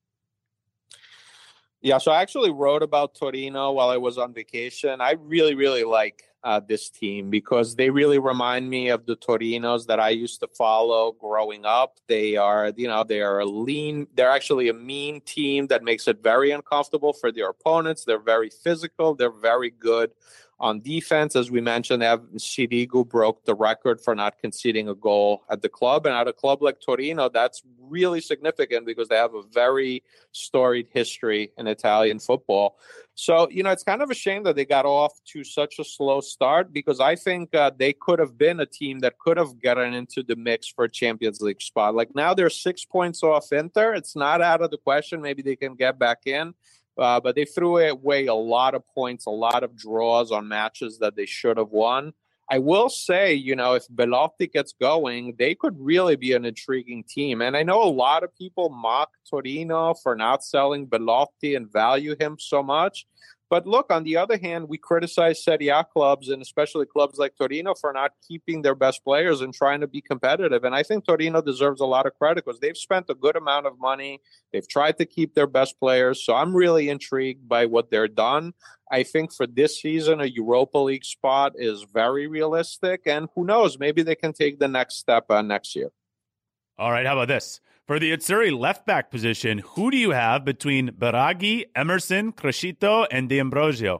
Yeah, so I actually wrote about Torino while I was on vacation. I really, really like this team because they really remind me of the Torinos that I used to follow growing up. They are, they are a lean. They're actually a mean team that makes it very uncomfortable for their opponents. They're very physical. They're very good on defense. As we mentioned, Sirigu broke the record for not conceding a goal at the club. And at a club like Torino, that's really significant because they have a very storied history in Italian football. So, it's kind of a shame that they got off to such a slow start because I think they could have been a team that could have gotten into the mix for a Champions League spot. Like now they're 6 points off Inter. It's not out of the question. Maybe they can get back in. But they threw away a lot of points, a lot of draws on matches that they should have won. I will say, if Belotti gets going, they could really be an intriguing team. And I know a lot of people mock Torino for not selling Belotti and value him so much. But look, on the other hand, we criticize Serie A clubs and especially clubs like Torino for not keeping their best players and trying to be competitive. And I think Torino deserves a lot of credit because they've spent a good amount of money. They've tried to keep their best players. So I'm really intrigued by what they're done. I think for this season, a Europa League spot is very realistic. And who knows, maybe they can take the next step next year. All right, how about this? For the Azzurri left-back position, who do you have between Biraghi, Emerson, Criscito, and D'Ambrosio?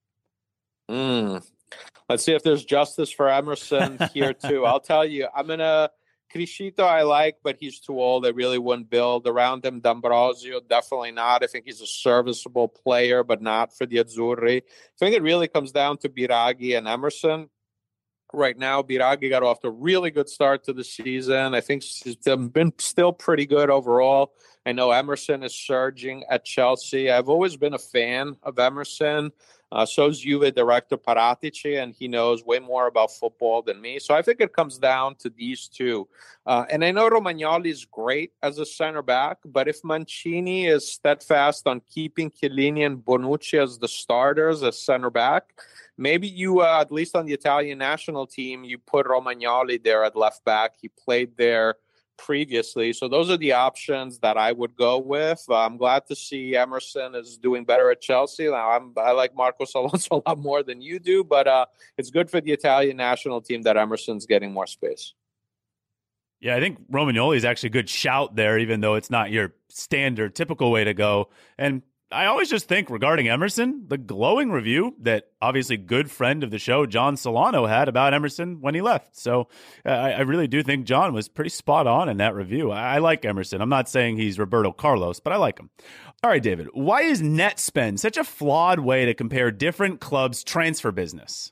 Let's see if there's justice for Emerson here, too. I'll tell you, Criscito I like, but he's too old. I really wouldn't build around him. D'Ambrosio, definitely not. I think he's a serviceable player, but not for the Azzurri. I think it really comes down to Biraghi and Emerson. Right now, Biraghi got off to a really good start to the season. I think he's been still pretty good overall. I know Emerson is surging at Chelsea. I've always been a fan of Emerson. So is Juve director Paratici, and he knows way more about football than me. So I think it comes down to these two. And I know Romagnoli is great as a center back, but if Mancini is steadfast on keeping Chiellini and Bonucci as the starters as center back, maybe you, at least on the Italian national team, you put Romagnoli there at left back. He played there previously. So those are the options that I would go with. I'm glad to see Emerson is doing better at Chelsea. Now, I like Marcos Alonso a lot more than you do, but it's good for the Italian national team that Emerson's getting more space. Yeah, I think Romagnoli is actually a good shout there, even though it's not your standard, typical way to go. And I always just think regarding Emerson, the glowing review that obviously good friend of the show, John Solano, had about Emerson when he left. So I really do think John was pretty spot on in that review. I like Emerson. I'm not saying he's Roberto Carlos, but I like him. All right, David, why is net spend such a flawed way to compare different clubs' transfer business?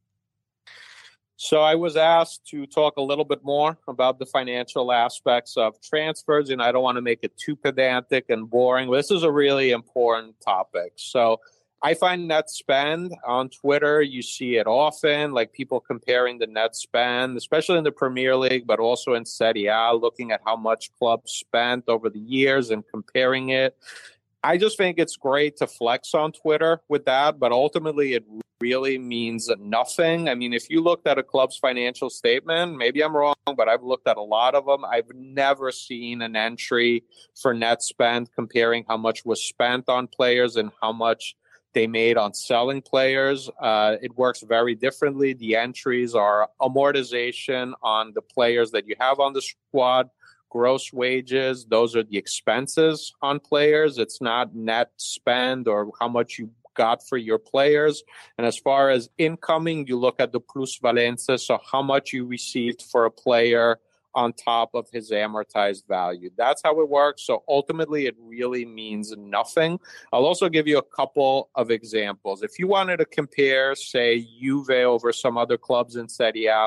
So I was asked to talk a little bit more about the financial aspects of transfers, and I don't want to make it too pedantic and boring. This is a really important topic. So I find net spend on Twitter, you see it often, like people comparing the net spend, especially in the Premier League, but also in Serie A, looking at how much clubs spent over the years and comparing it. I just think it's great to flex on Twitter with that, but ultimately it really means nothing. I mean, if you looked at a club's financial statement, maybe I'm wrong, but I've looked at a lot of them. I've never seen an entry for net spend comparing how much was spent on players and how much they made on selling players. It works very differently. The entries are amortization on the players that you have on the squad, gross wages, those are the expenses on players. It's not net spend or how much you got for your players. And as far as incoming, you look at the plusvalenza, so how much you received for a player on top of his amortized value. That's how it works. So ultimately, it really means nothing. I'll also give you a couple of examples. If you wanted to compare, say, Juve over some other clubs in Serie A,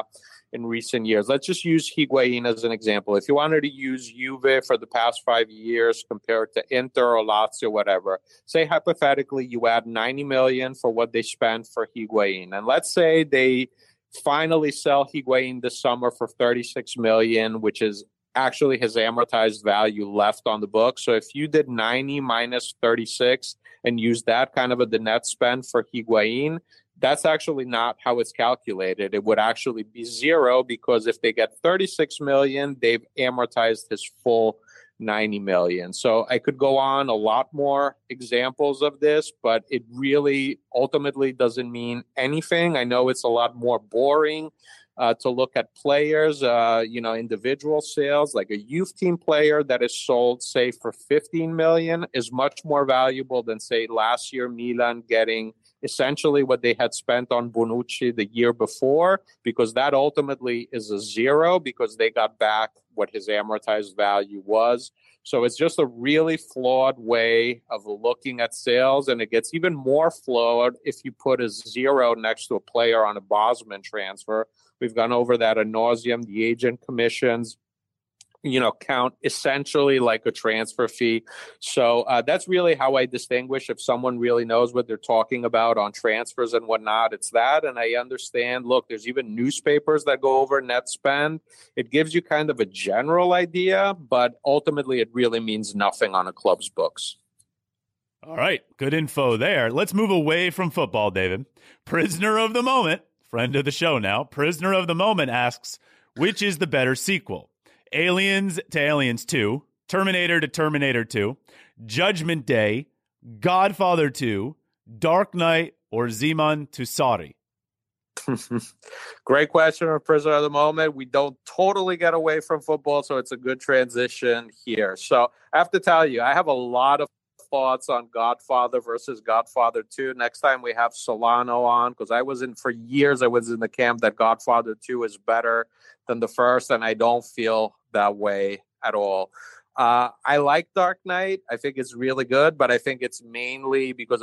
in recent years. Let's just use Higuain as an example. If you wanted to use Juve for the past 5 years compared to Inter or Lazio, whatever, say hypothetically you add 90 million for what they spent for Higuain. And let's say they finally sell Higuain this summer for 36 million, which is actually his amortized value left on the book. So if you did 90 minus 36 and use that kind of the net spend for Higuain, that's actually not how it's calculated. It would actually be zero, because if they get 36 million, they've amortized his full 90 million. So I could go on a lot more examples of this, but it really ultimately doesn't mean anything. I know it's a lot more boring to look at players, individual sales. Like a youth team player that is sold, say, for 15 million is much more valuable than, say, last year Milan getting essentially what they had spent on Bonucci the year before, because that ultimately is a zero because they got back what his amortized value was. So it's just a really flawed way of looking at sales, and it gets even more flawed if you put a zero next to a player on a Bosman transfer. We've gone over that ad nauseum. The agent commissions, count essentially like a transfer fee. So that's really how I distinguish. If someone really knows what they're talking about on transfers and whatnot, it's that. And I understand, look, there's even newspapers that go over net spend. It gives you kind of a general idea, but ultimately it really means nothing on a club's books. All right. Good info there. Let's move away from football, David. Prisoner of the moment, friend of the show now, Prisoner of the moment asks, which is the better sequel? Aliens to Aliens 2, Terminator to Terminator 2, Judgment Day, Godfather 2, Dark Knight, or Zeman to Sorry? Great question, Prisoner of the moment. We don't totally get away from football, so it's a good transition here. So I have to tell you, I have a lot of thoughts on Godfather versus Godfather 2. Next time we have Solano on, because for years I was in the camp that Godfather 2 is better than the first, and I don't feel that way at all. I like Dark Knight. I think it's really good, but I think it's mainly because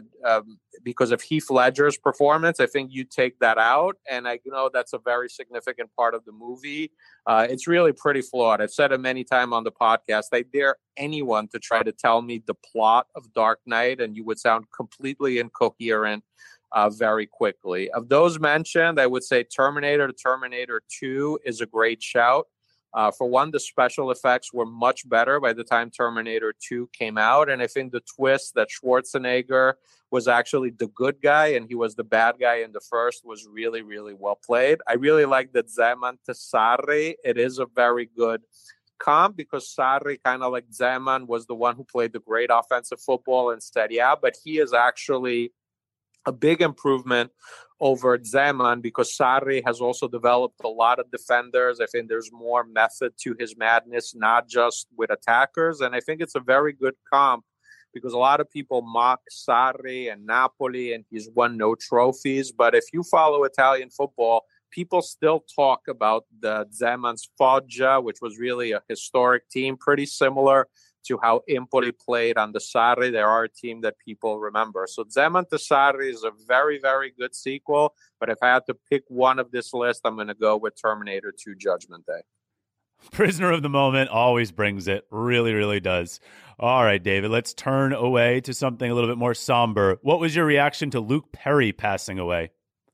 of Heath Ledger's performance. I think you take that out, and I know that's a very significant part of the movie. It's really pretty flawed. I've said it many times on the podcast. I dare anyone to try to tell me the plot of Dark Knight, and you would sound completely incoherent very quickly. Of those mentioned, I would say Terminator to Terminator 2 is a great shout. For one, the special effects were much better by the time Terminator 2 came out. And I think the twist that Schwarzenegger was actually the good guy and he was the bad guy in the first was really, really well played. I really like that Zeman to Sarri. It is a very good comp because Sarri, kind of like Zeman, was the one who played the great offensive football in Serie A, but he is actually a big improvement over Zeman because Sarri has also developed a lot of defenders. I think there's more method to his madness, not just with attackers. And I think it's a very good comp because a lot of people mock Sarri and Napoli and he's won no trophies. But if you follow Italian football, people still talk about the Zeman's Foggia, which was really a historic team, pretty similar to how Empoli played on the Sarri. They are a team that people remember. So Zeman to Sarri is a very, very good sequel. But if I had to pick one of this list, I'm going to go with Terminator 2 Judgment Day. Prisoner of the moment always brings it. Really, really does. All right, David, let's turn away to something a little bit more somber. What was your reaction to Luke Perry passing away?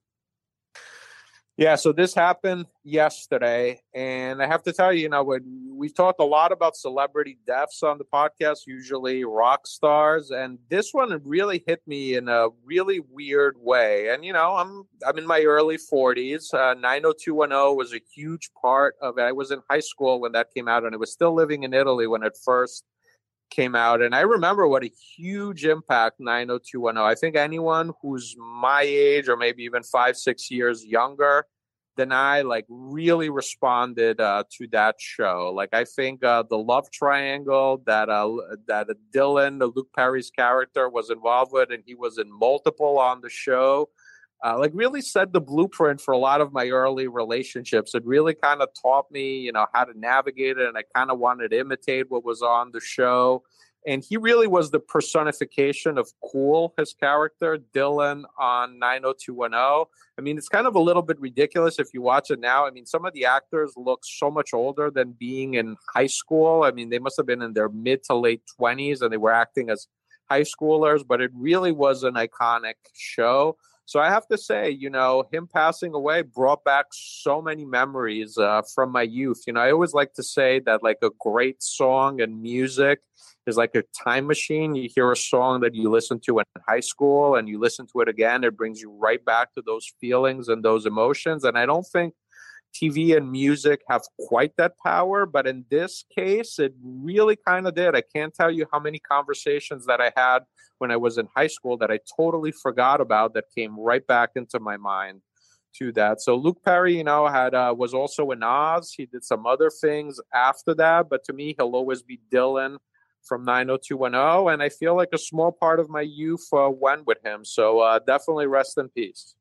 Yeah, so this happened yesterday, and I have to tell you, we've talked a lot about celebrity deaths on the podcast, usually rock stars, and this one really hit me in a really weird way. And I'm in my early 40s. 90210 was a huge part of it. I was in high school when that came out, and I was still living in Italy when it first came out. And I remember what a huge impact 90210. I think anyone who's my age or maybe even 5-6 years younger than I really responded to that show. I think the love triangle that Dylan, the Luke Perry's character, was involved with, and he was in multiple on the show, really set the blueprint for a lot of my early relationships. It really kind of taught me, how to navigate it, and I kind of wanted to imitate what was on the show. And he really was the personification of cool, his character, Dylan on 90210. I mean, it's kind of a little bit ridiculous if you watch it now. I mean, some of the actors look so much older than being in high school. I mean, they must have been in their mid to late 20s and they were acting as high schoolers, but it really was an iconic show. So I have to say, him passing away brought back so many memories from my youth. I always like to say that like a great song and music is like a time machine. You hear a song that you listen to in high school and you listen to it again, it brings you right back to those feelings and those emotions. And I don't think TV and music have quite that power, but in this case, it really kind of did. I can't tell you how many conversations that I had when I was in high school that I totally forgot about that came right back into my mind to that. So Luke Perry, was also in Oz. He did some other things after that, but to me, he'll always be Dylan from 90210, and I feel like a small part of my youth went with him. So definitely rest in peace.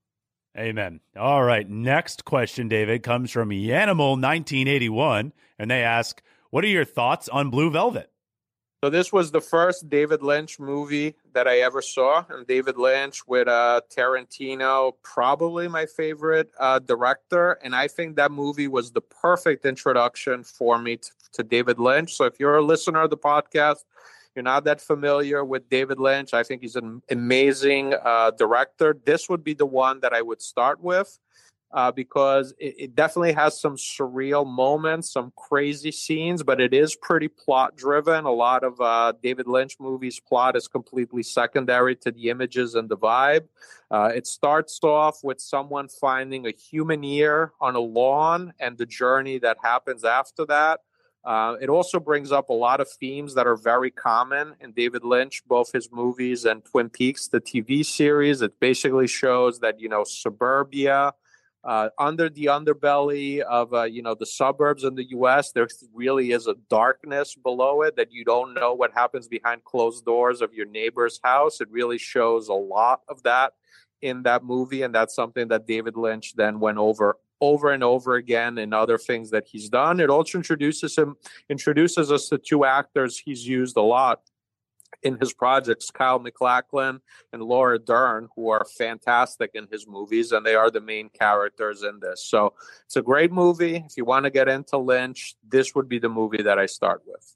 Amen. All right. Next question, David, comes from Yanimal1981, and they ask, what are your thoughts on Blue Velvet? So this was the first David Lynch movie that I ever saw, and David Lynch with Tarantino, probably my favorite director, and I think that movie was the perfect introduction for me to David Lynch. So if you're a listener of the podcast, you're not that familiar with David Lynch, I think he's an amazing director. This would be the one that I would start with. Because it definitely has some surreal moments, some crazy scenes, but it is pretty plot driven. A lot of David Lynch movies' plot is completely secondary to the images and the vibe. It starts off with someone finding a human ear on a lawn and the journey that happens after that. It also brings up a lot of themes that are very common in David Lynch, both his movies and Twin Peaks, the TV series. It basically shows that, suburbia, under the underbelly of the suburbs in the U.S., there really is a darkness below it that you don't know what happens behind closed doors of your neighbor's house. It really shows a lot of that in that movie, and that's something that David Lynch then went over and over again in other things that he's done. It also introduces us to two actors he's used a lot in his projects, Kyle MacLachlan and Laura Dern, who are fantastic in his movies, and they are the main characters in this. So it's a great movie. If you want to get into Lynch, this would be the movie that I start with.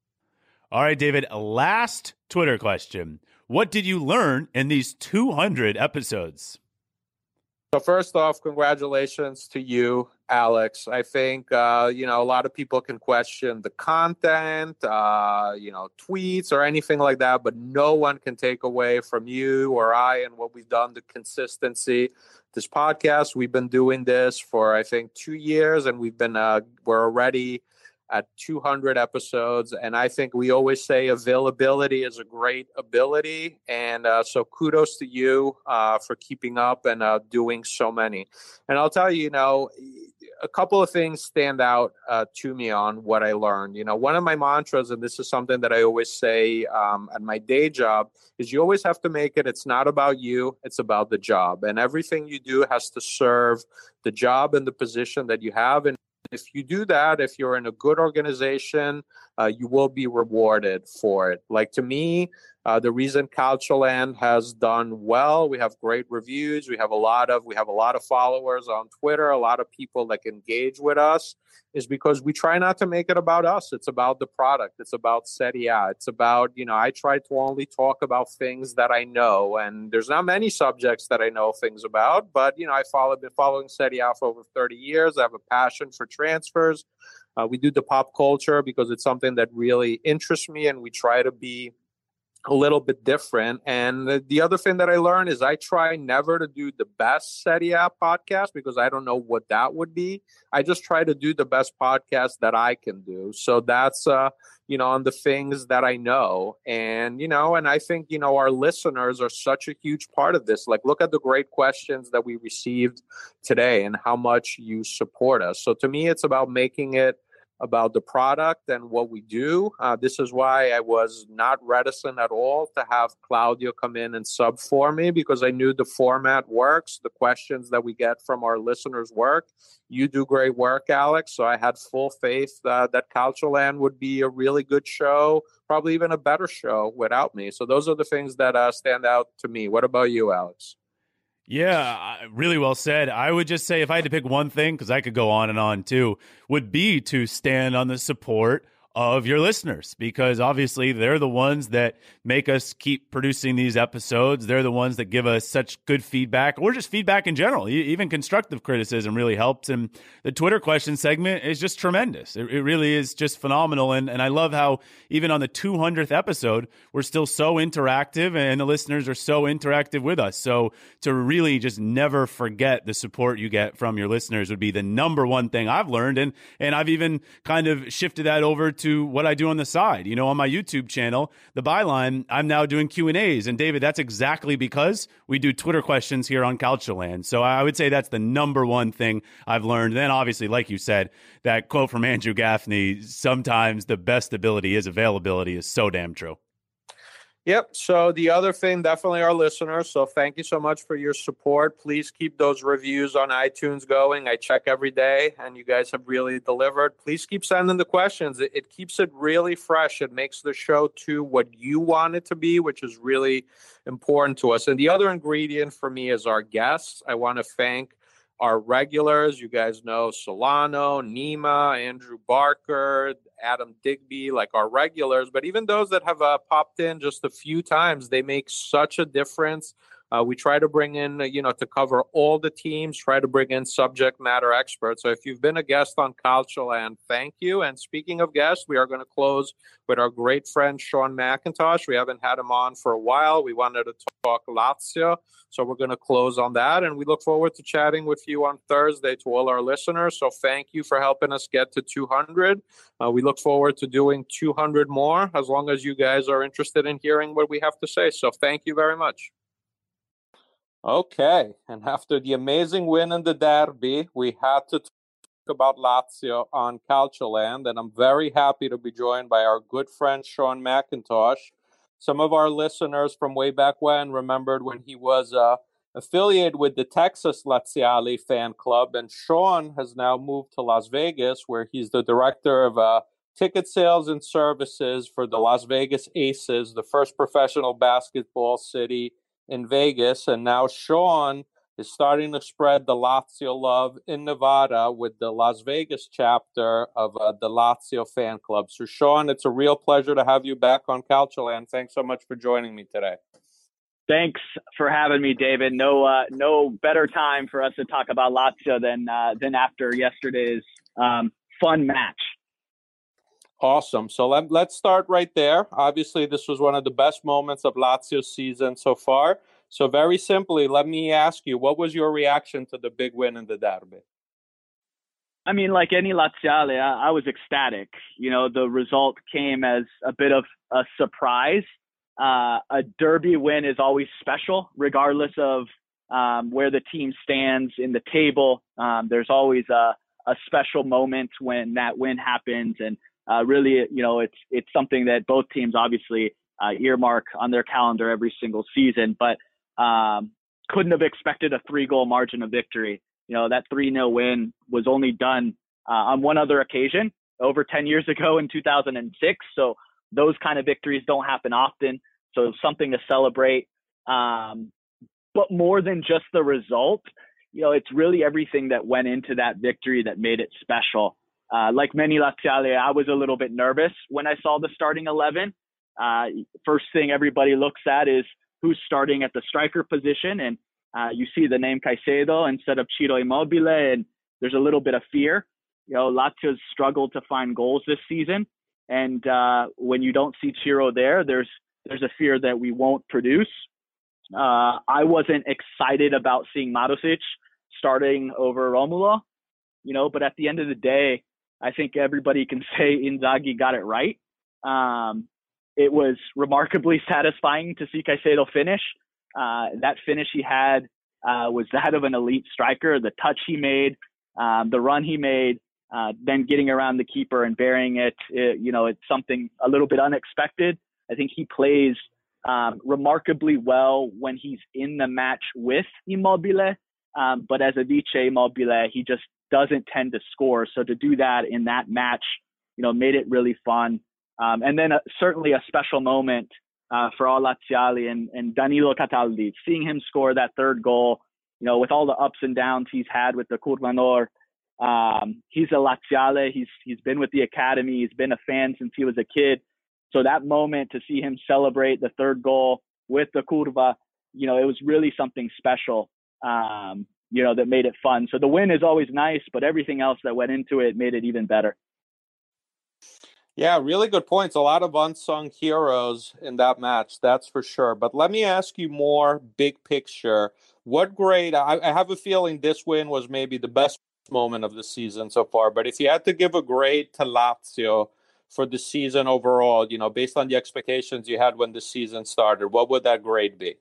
All right, David, last Twitter question. What did you learn in these 200 episodes? So first off, congratulations to you, Alex. I think, a lot of people can question the content, tweets or anything like that, but no one can take away from you or I and what we've done, the consistency. This podcast, we've been doing this for, I think, 2 years, and we're already at 200 episodes. And I think we always say availability is a great ability. And so kudos to you for keeping up and doing so many. And I'll tell you, a couple of things stand out to me on what I learned. One of my mantras, and this is something that I always say at my day job, is you always have to make it's not about you, it's about the job. And everything you do has to serve the job and the position that you have. And if you do that, if you're in a good organization, you will be rewarded for it. Like to me, the reason Cultureland has done well, we have great reviews, we have a lot of followers on Twitter, a lot of people that engage with us, is because we try not to make it about us. It's about the product. It's about Serie A. It's about, I try to only talk about things that I know, and there's not many subjects that I know things about, but I've been following Serie A for over 30 years. I have a passion for transfers. We do the pop culture because it's something that really interests me, and we try to be a little bit different. And the other thing that I learned is I try never to do the best Serie A podcast because I don't know what that would be. I just try to do the best podcast that I can do. So that's, on the things that I know. And, and I think, our listeners are such a huge part of this. Like, look at the great questions that we received today and how much you support us. So to me, it's about making it about the product and what we do. This is why I was not reticent at all to have Claudio come in and sub for me, because I knew the format works, the questions that we get from our listeners work. You do great work, Alex, so I had full faith that Calcioland would be a really good show, probably even a better show without me. So those are the things that stand out to me. What about you, Alex? Yeah, really well said. I would just say if I had to pick one thing, because I could go on and on too, would be to stand on the support of your listeners, because obviously they're the ones that make us keep producing these episodes. They're the ones that give us such good feedback, or just feedback in general. Even constructive criticism really helps. And the Twitter question segment is just tremendous. It really is just phenomenal. And I love how even on the 200th episode, we're still so interactive and the listeners are so interactive with us. So to really just never forget the support you get from your listeners would be the number one thing I've learned. And I've even kind of shifted that over to what I do on the side. You know, on my YouTube channel, The Byline, I'm now doing Q&As. And David, that's exactly because we do Twitter questions here on Calcioland. So I would say that's the number one thing I've learned. Then obviously, like you said, that quote from Andrew Gaffney, sometimes the best ability is availability, is so damn true. Yep. So the other thing, definitely our listeners. So thank you so much for your support. Please keep those reviews on iTunes going. I check every day and you guys have really delivered. Please keep sending the questions. It keeps it really fresh. It makes the show to what you want it to be, which is really important to us. And the other ingredient for me is our guests. I want to thank our regulars. You guys know Solano, Nima, Andrew Barker, Adam Digby, like our regulars. But even those that have popped in just a few times, they make such a difference. We try to bring in, to cover all the teams, try to bring in subject matter experts. So if you've been a guest on Calcioland, thank you. And speaking of guests, we are going to close with our great friend, Sean McIntosh. We haven't had him on for a while. We wanted to talk Lazio. So we're going to close on that. And we look forward to chatting with you on Thursday to all our listeners. So thank you for helping us get to 200. We look forward to doing 200 more, as long as you guys are interested in hearing what we have to say. So thank you very much. Okay, and after the amazing win in the derby, we had to talk about Lazio on Calcioland, and I'm very happy to be joined by our good friend Sean McIntosh. Some of our listeners from way back when remembered when he was affiliated with the Texas Laziale fan club, and Sean has now moved to Las Vegas, where he's the director of ticket sales and services for the Las Vegas Aces, the first professional basketball city in Vegas. And now Sean is starting to spread the Lazio love in Nevada with the Las Vegas chapter of the Lazio fan club. So Sean, it's a real pleasure to have you back on Calcioland. Thanks so much for joining me today. Thanks for having me, David. No better time for us to talk about Lazio than after yesterday's fun match. Awesome. So let's start right there. Obviously, this was one of the best moments of Lazio's season so far. So very simply, let me ask you, what was your reaction to the big win in the derby? I mean, like any Laziale, I was ecstatic. The result came as a bit of a surprise. A derby win is always special, regardless of where the team stands in the table. There's always a special moment when that win happens. And really, it's something that both teams obviously earmark on their calendar every single season, but couldn't have expected a 3-goal margin of victory. That 3-0 win was only done on one other occasion over 10 years ago in 2006. So those kind of victories don't happen often. So something to celebrate. But more than just the result, it's really everything that went into that victory that made it special. Like many Laziale, I was a little bit nervous when I saw the starting 11. First thing everybody looks at is who's starting at the striker position. And you see the name Caicedo instead of Ciro Immobile, and there's a little bit of fear. Lazio's struggled to find goals this season. And when you don't see Ciro there, there's a fear that we won't produce. I wasn't excited about seeing Marusic starting over Romulo, but at the end of the day, I think everybody can say Inzaghi got it right. It was remarkably satisfying to see Caicedo finish. That finish he had was that of an elite striker. The touch he made, the run he made, then getting around the keeper and burying it, it's something a little bit unexpected. I think he plays remarkably well when he's in the match with Immobile, but as a vice Immobile, he just doesn't tend to score. So to do that in that match, made it really fun. And then certainly a special moment for all Laziali and Danilo Cataldi, seeing him score that third goal, with all the ups and downs he's had with the Curva Nord. He's a Laziale. He's been with the academy. He's been a fan since he was a kid. So that moment to see him celebrate the third goal with the Curva, it was really something special, that made it fun. So the win is always nice, but everything else that went into it made it even better. Yeah, really good points. A lot of unsung heroes in that match, that's for sure. But let me ask you more big picture. What grade? I have a feeling this win was maybe the best moment of the season so far. But if you had to give a grade to Lazio for the season overall, based on the expectations you had when the season started, what would that grade be?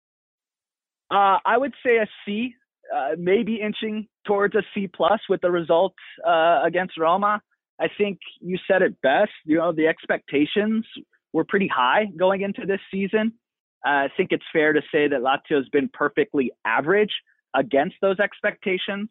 I would say a C, maybe inching towards a C plus with the result against Roma. I think you said it best. The expectations were pretty high going into this season. I think it's fair to say that Lazio has been perfectly average against those expectations.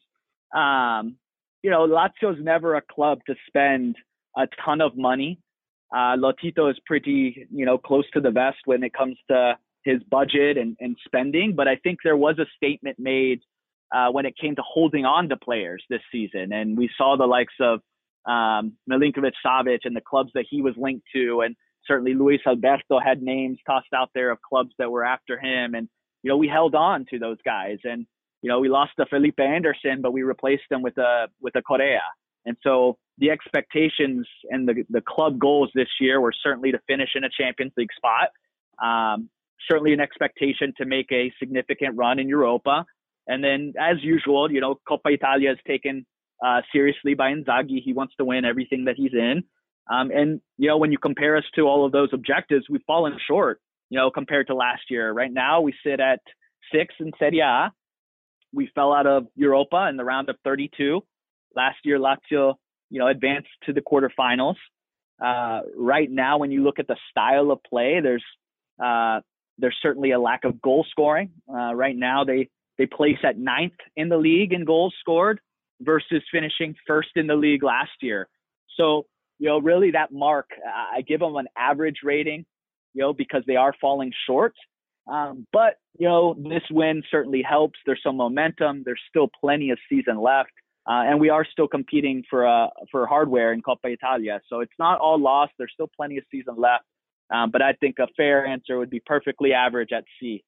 Lazio is never a club to spend a ton of money. Lotito is pretty, close to the vest when it comes to his budget and spending. But I think there was a statement made when it came to holding on to players this season. And we saw the likes of Milinkovic-Savic and the clubs that he was linked to, and certainly Luis Alberto had names tossed out there of clubs that were after him, and we held on to those guys, and we lost to Felipe Anderson, but we replaced them with a Correa. And so the expectations and the club goals this year were certainly to finish in a Champions League spot, certainly an expectation to make a significant run in Europa, and then as usual, Coppa Italia is taken seriously by Inzaghi. He wants to win everything that he's in. And when you compare us to all of those objectives, we've fallen short, compared to last year. Right now, we sit at 6 in Serie A. We fell out of Europa in the round of 32. Last year, Lazio, advanced to the quarterfinals. Right now, when you look at the style of play, there's certainly a lack of goal scoring. Right now, they place at 9th in the league in goals scored, versus finishing first in the league last year. So, really that mark, I give them an average rating, because they are falling short. But, this win certainly helps. There's some momentum. There's still plenty of season left. And we are still competing for hardware in Coppa Italia. So it's not all lost. There's still plenty of season left. But I think a fair answer would be perfectly average at C.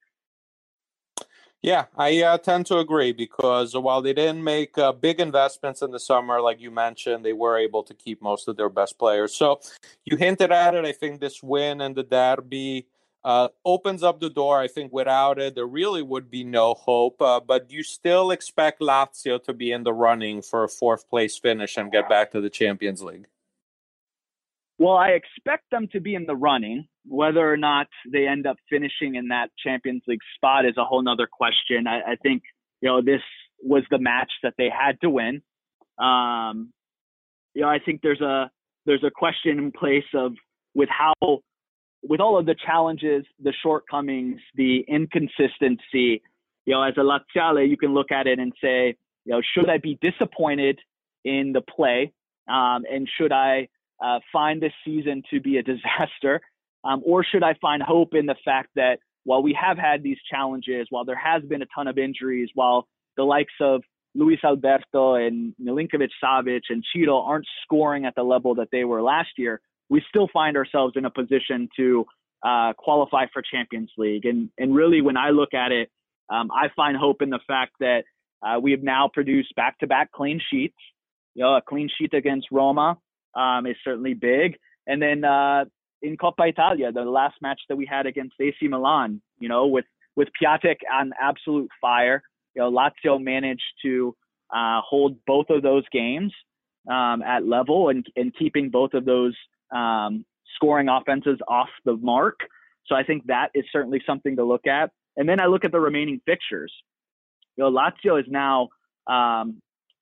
Yeah, I tend to agree, because while they didn't make big investments in the summer, like you mentioned, they were able to keep most of their best players. So you hinted at it. I think this win and the derby opens up the door. I think without it, there really would be no hope. But you still expect Lazio to be in the running for a 4th place finish and get back to the Champions League? Well, I expect them to be in the running. Whether or not they end up finishing in that Champions League spot is a whole nother question. I think, this was the match that they had to win. I think there's a question in place of with all of the challenges, the shortcomings, the inconsistency, as a Laziale, you can look at it and say, should I be disappointed in the play? And should I find this season to be a disaster? Or should I find hope in the fact that while we have had these challenges, while there has been a ton of injuries, while the likes of Luis Alberto and Milinkovic-Savic and Ciro aren't scoring at the level that they were last year, we still find ourselves in a position to qualify for Champions League. And really, when I look at it, I find hope in the fact that we have now produced back-to-back clean sheets. A clean sheet against Roma is certainly big. And then in Coppa Italia, the last match that we had against AC Milan, with Piatek on absolute fire, Lazio managed to hold both of those games at level and keeping both of those scoring offenses off the mark. So I think that is certainly something to look at. And then I look at the remaining fixtures. Lazio is now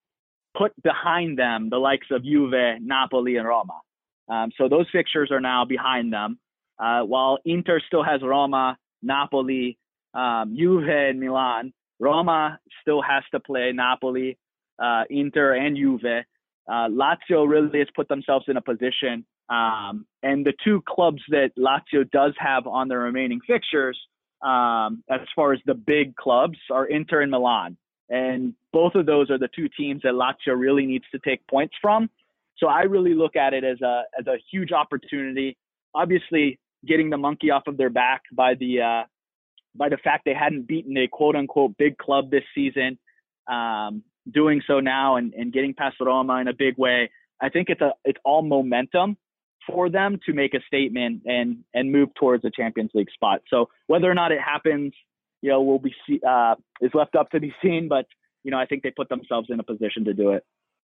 put behind them the likes of Juve, Napoli, and Roma. So those fixtures are now behind them. While Inter still has Roma, Napoli, Juve, and Milan, Roma still has to play Napoli, Inter, and Juve. Lazio really has put themselves in a position. And the two clubs that Lazio does have on their remaining fixtures, as far as the big clubs, are Inter and Milan. And both of those are the two teams that Lazio really needs to take points from. So I really look at it as a huge opportunity. Obviously, getting the monkey off of their back by the fact they hadn't beaten a quote unquote big club this season, doing so now and getting past Roma in a big way. I think it's all momentum for them to make a statement and move towards a Champions League spot. So whether or not it happens, will be is left up to be seen. But I think they put themselves in a position to do it.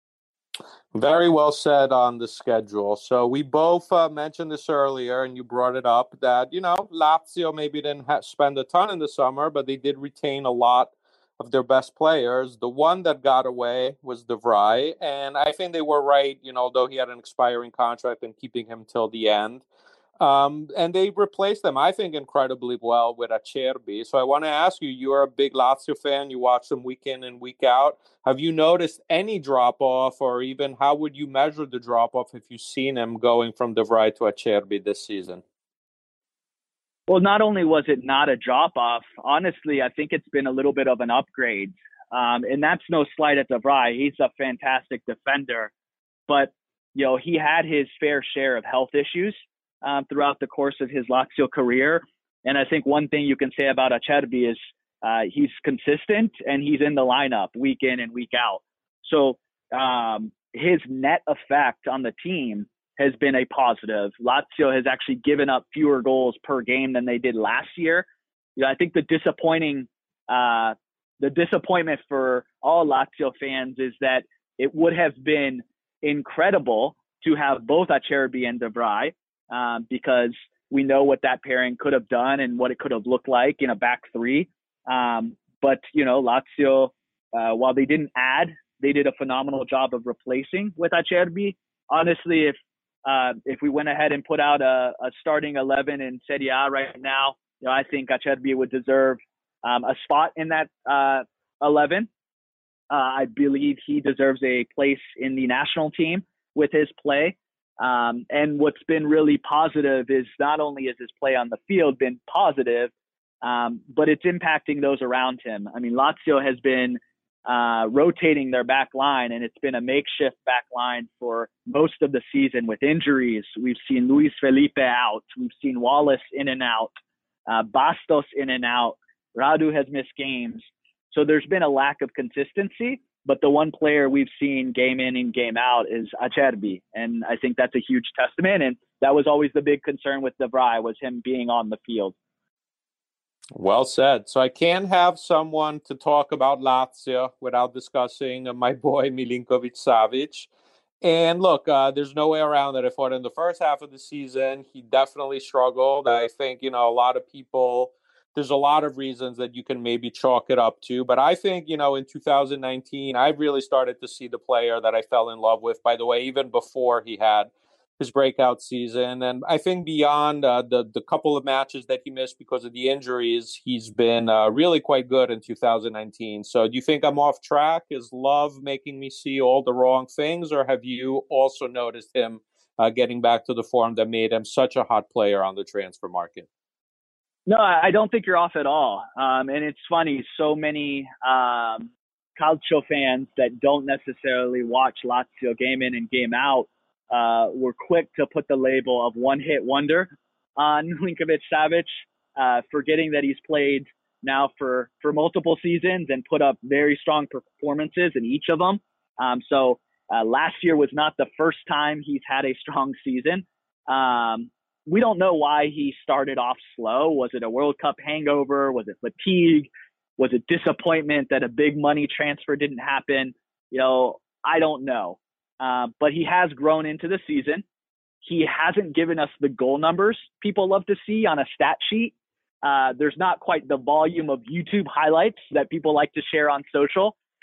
Very well said on the schedule. So we both mentioned this earlier, and you brought it up that, Lazio maybe didn't spend a ton in the summer, but they did retain a lot of their best players. The one that got away was De Vrij, and I think they were right, though he had an expiring contract and keeping him till the end. And they replaced them, I think, incredibly well with Acerbi. So I want to ask you, you're a big Lazio fan. You watch them week in and week out. Have you noticed any drop-off, or even how would you measure the drop-off if you've seen him going from De Vrij to Acerbi this season? Well, not only was it not a drop-off, honestly, I think it's been a little bit of an upgrade. And that's no slight at De Vrij. He's a fantastic defender. But, he had his fair share of health issues throughout the course of his Lazio career. And I think one thing you can say about Acerbi is he's consistent and he's in the lineup week in and week out. So his net effect on the team has been a positive. Lazio has actually given up fewer goals per game than they did last year. I think the disappointment for all Lazio fans is that it would have been incredible to have both Acerbi and De Vrij, because we know what that pairing could have done and what it could have looked like in a back three. But Lazio, while they didn't add, they did a phenomenal job of replacing with Acerbi. Honestly, if we went ahead and put out a starting 11 in Serie A right now, I think Acerbi would deserve a spot in that 11. I believe he deserves a place in the national team with his play. And what's been really positive is not only has his play on the field been positive, but it's impacting those around him. I mean, Lazio has been rotating their back line, and it's been a makeshift back line for most of the season with injuries. We've seen Luis Felipe out. We've seen Wallace in and out, Bastos in and out. Radu has missed games. So there's been a lack of consistency, but the one player we've seen game in and game out is Acerbi. And I think that's a huge testament. And that was always the big concern with De Vrij, was him being on the field. Well said. So I can't have someone to talk about Lazio without discussing my boy Milinkovic-Savic. And look, there's no way around it. I thought in the first half of the season, he definitely struggled. I think, a lot of people, there's a lot of reasons that you can maybe chalk it up to. But I think, in 2019, I really started to see the player that I fell in love with, by the way, even before he had his breakout season. And I think beyond the couple of matches that he missed because of the injuries, he's been really quite good in 2019. So do you think I'm off track? Is Love making me see all the wrong things? Or have you also noticed him getting back to the form that made him such a hot player on the transfer market? No, I don't think you're off at all. And it's funny, so many Calcio fans that don't necessarily watch Lazio game in and game out were quick to put the label of one-hit wonder on Milinkovic-Savic, forgetting that he's played now for multiple seasons and put up very strong performances in each of them. So last year was not the first time he's had a strong season. We don't know why he started off slow. Was it a World Cup hangover? Was it fatigue? Was it disappointment that a big money transfer didn't happen? I don't know. But he has grown into the season. He hasn't given us the goal numbers people love to see on a stat sheet. There's not quite the volume of YouTube highlights that people like to share on social.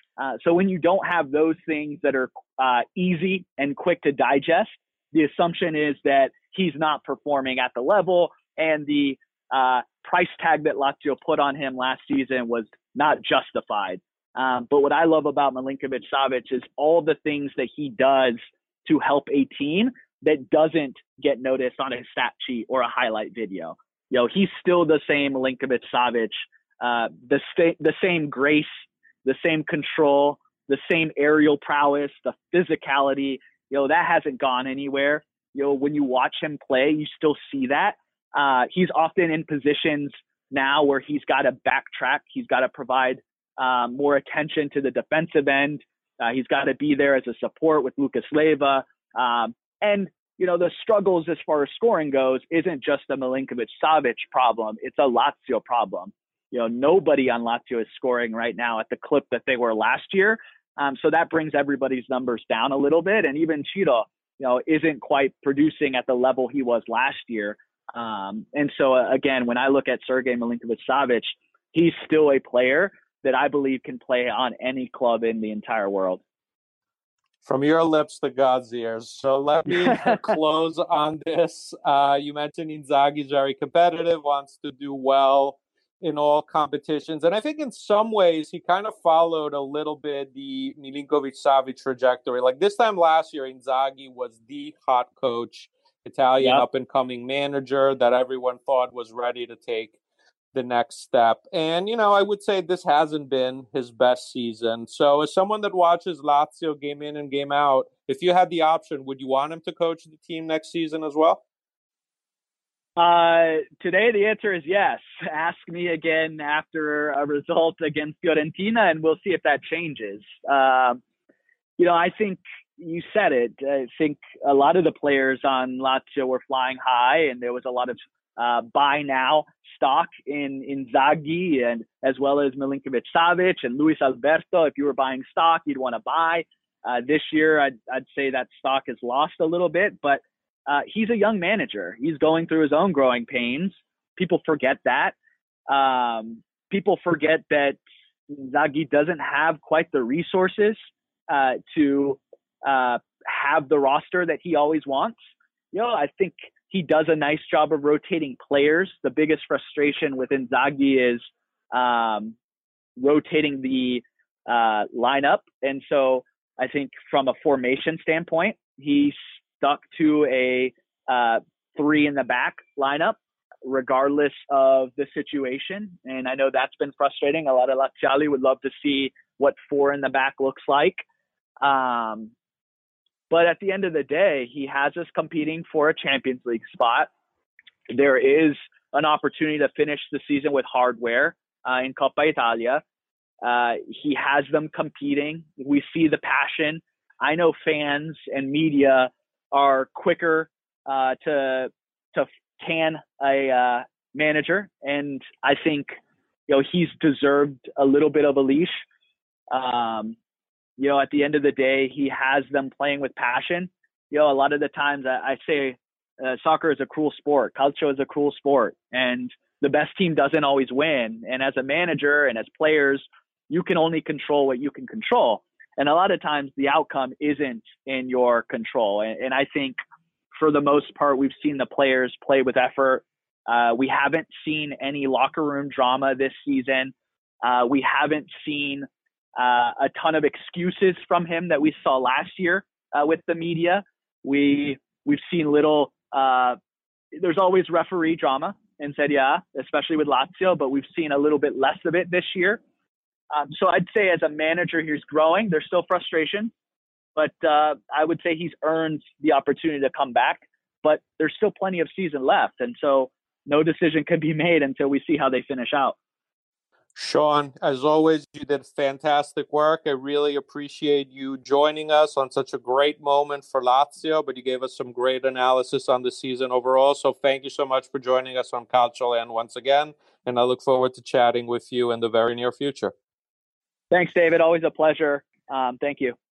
So when you don't have those things that are easy and quick to digest, the assumption is that he's not performing at the level, and the price tag that Lazio put on him last season was not justified. But what I love about Milinkovic-Savic is all the things that he does to help a team that doesn't get noticed on a stat sheet or a highlight video. He's still the same Milinkovic-Savic, the same grace, the same control, the same aerial prowess, the physicality, that hasn't gone anywhere. When you watch him play, you still see that. He's often in positions now where he's got to backtrack. He's got to provide more attention to the defensive end. He's got to be there as a support with Lucas Leiva. And the struggles as far as scoring goes isn't just a Milinkovic-Savic problem. It's a Lazio problem. Nobody on Lazio is scoring right now at the clip that they were last year. So that brings everybody's numbers down a little bit. And even Ciro, isn't quite producing at the level he was last year. And so, again, when I look at Sergej Milinkovic-Savic, he's still a player that I believe can play on any club in the entire world. From your lips to God's ears. So let me close on this. You mentioned Inzaghi is very competitive, wants to do well in all competitions. And I think in some ways he kind of followed a little bit the Milinkovic-Savic trajectory. Like this time last year, Inzaghi was the hot coach, Italian up-and-coming manager that everyone thought was ready to take the next step. And, I would say this hasn't been his best season. So as someone that watches Lazio game in and game out, if you had the option, would you want him to coach the team next season as well? Today, the answer is yes. Ask me again after a result against Fiorentina, and we'll see if that changes. I think you said it. I think a lot of the players on Lazio were flying high, and there was a lot of buy now stock in Inzaghi, and as well as Milinkovic-Savic and Luis Alberto. If you were buying stock, you'd want to buy. This year, I'd say that stock has lost a little bit, but he's a young manager. He's going through his own growing pains. People forget that. People forget that Inzaghi doesn't have quite the resources to have the roster that he always wants. I think he does a nice job of rotating players. The biggest frustration with Inzaghi is rotating the lineup. And so I think from a formation standpoint, he's stuck to a 3 in the back lineup, regardless of the situation. And I know that's been frustrating. A lot of Laziali would love to see what 4 in the back looks like. But at the end of the day, he has us competing for a Champions League spot. There is an opportunity to finish the season with hardware in Coppa Italia. He has them competing. We see the passion. I know fans and media are quicker to can a manager, and I think he's deserved a little bit of a leash. At the end of the day, he has them playing with passion. A lot of the times I say soccer is a cruel sport. Calcio is a cruel sport, and the best team doesn't always win. And as a manager and as players, you can only control what you can control. And a lot of times the outcome isn't in your control. And I think for the most part, we've seen the players play with effort. We haven't seen any locker room drama this season. We haven't seen a ton of excuses from him that we saw last year with the media. We've seen little, there's always referee drama in Serie A, especially with Lazio, but we've seen a little bit less of it this year. So I'd say as a manager, he's growing. There's still frustration, but I would say he's earned the opportunity to come back, but there's still plenty of season left. And so no decision can be made until we see how they finish out. Sean, as always, you did fantastic work. I really appreciate you joining us on such a great moment for Lazio, but you gave us some great analysis on the season overall. So thank you so much for joining us on Calcioland once again, and I look forward to chatting with you in the very near future. Thanks, David. Always a pleasure. Thank you.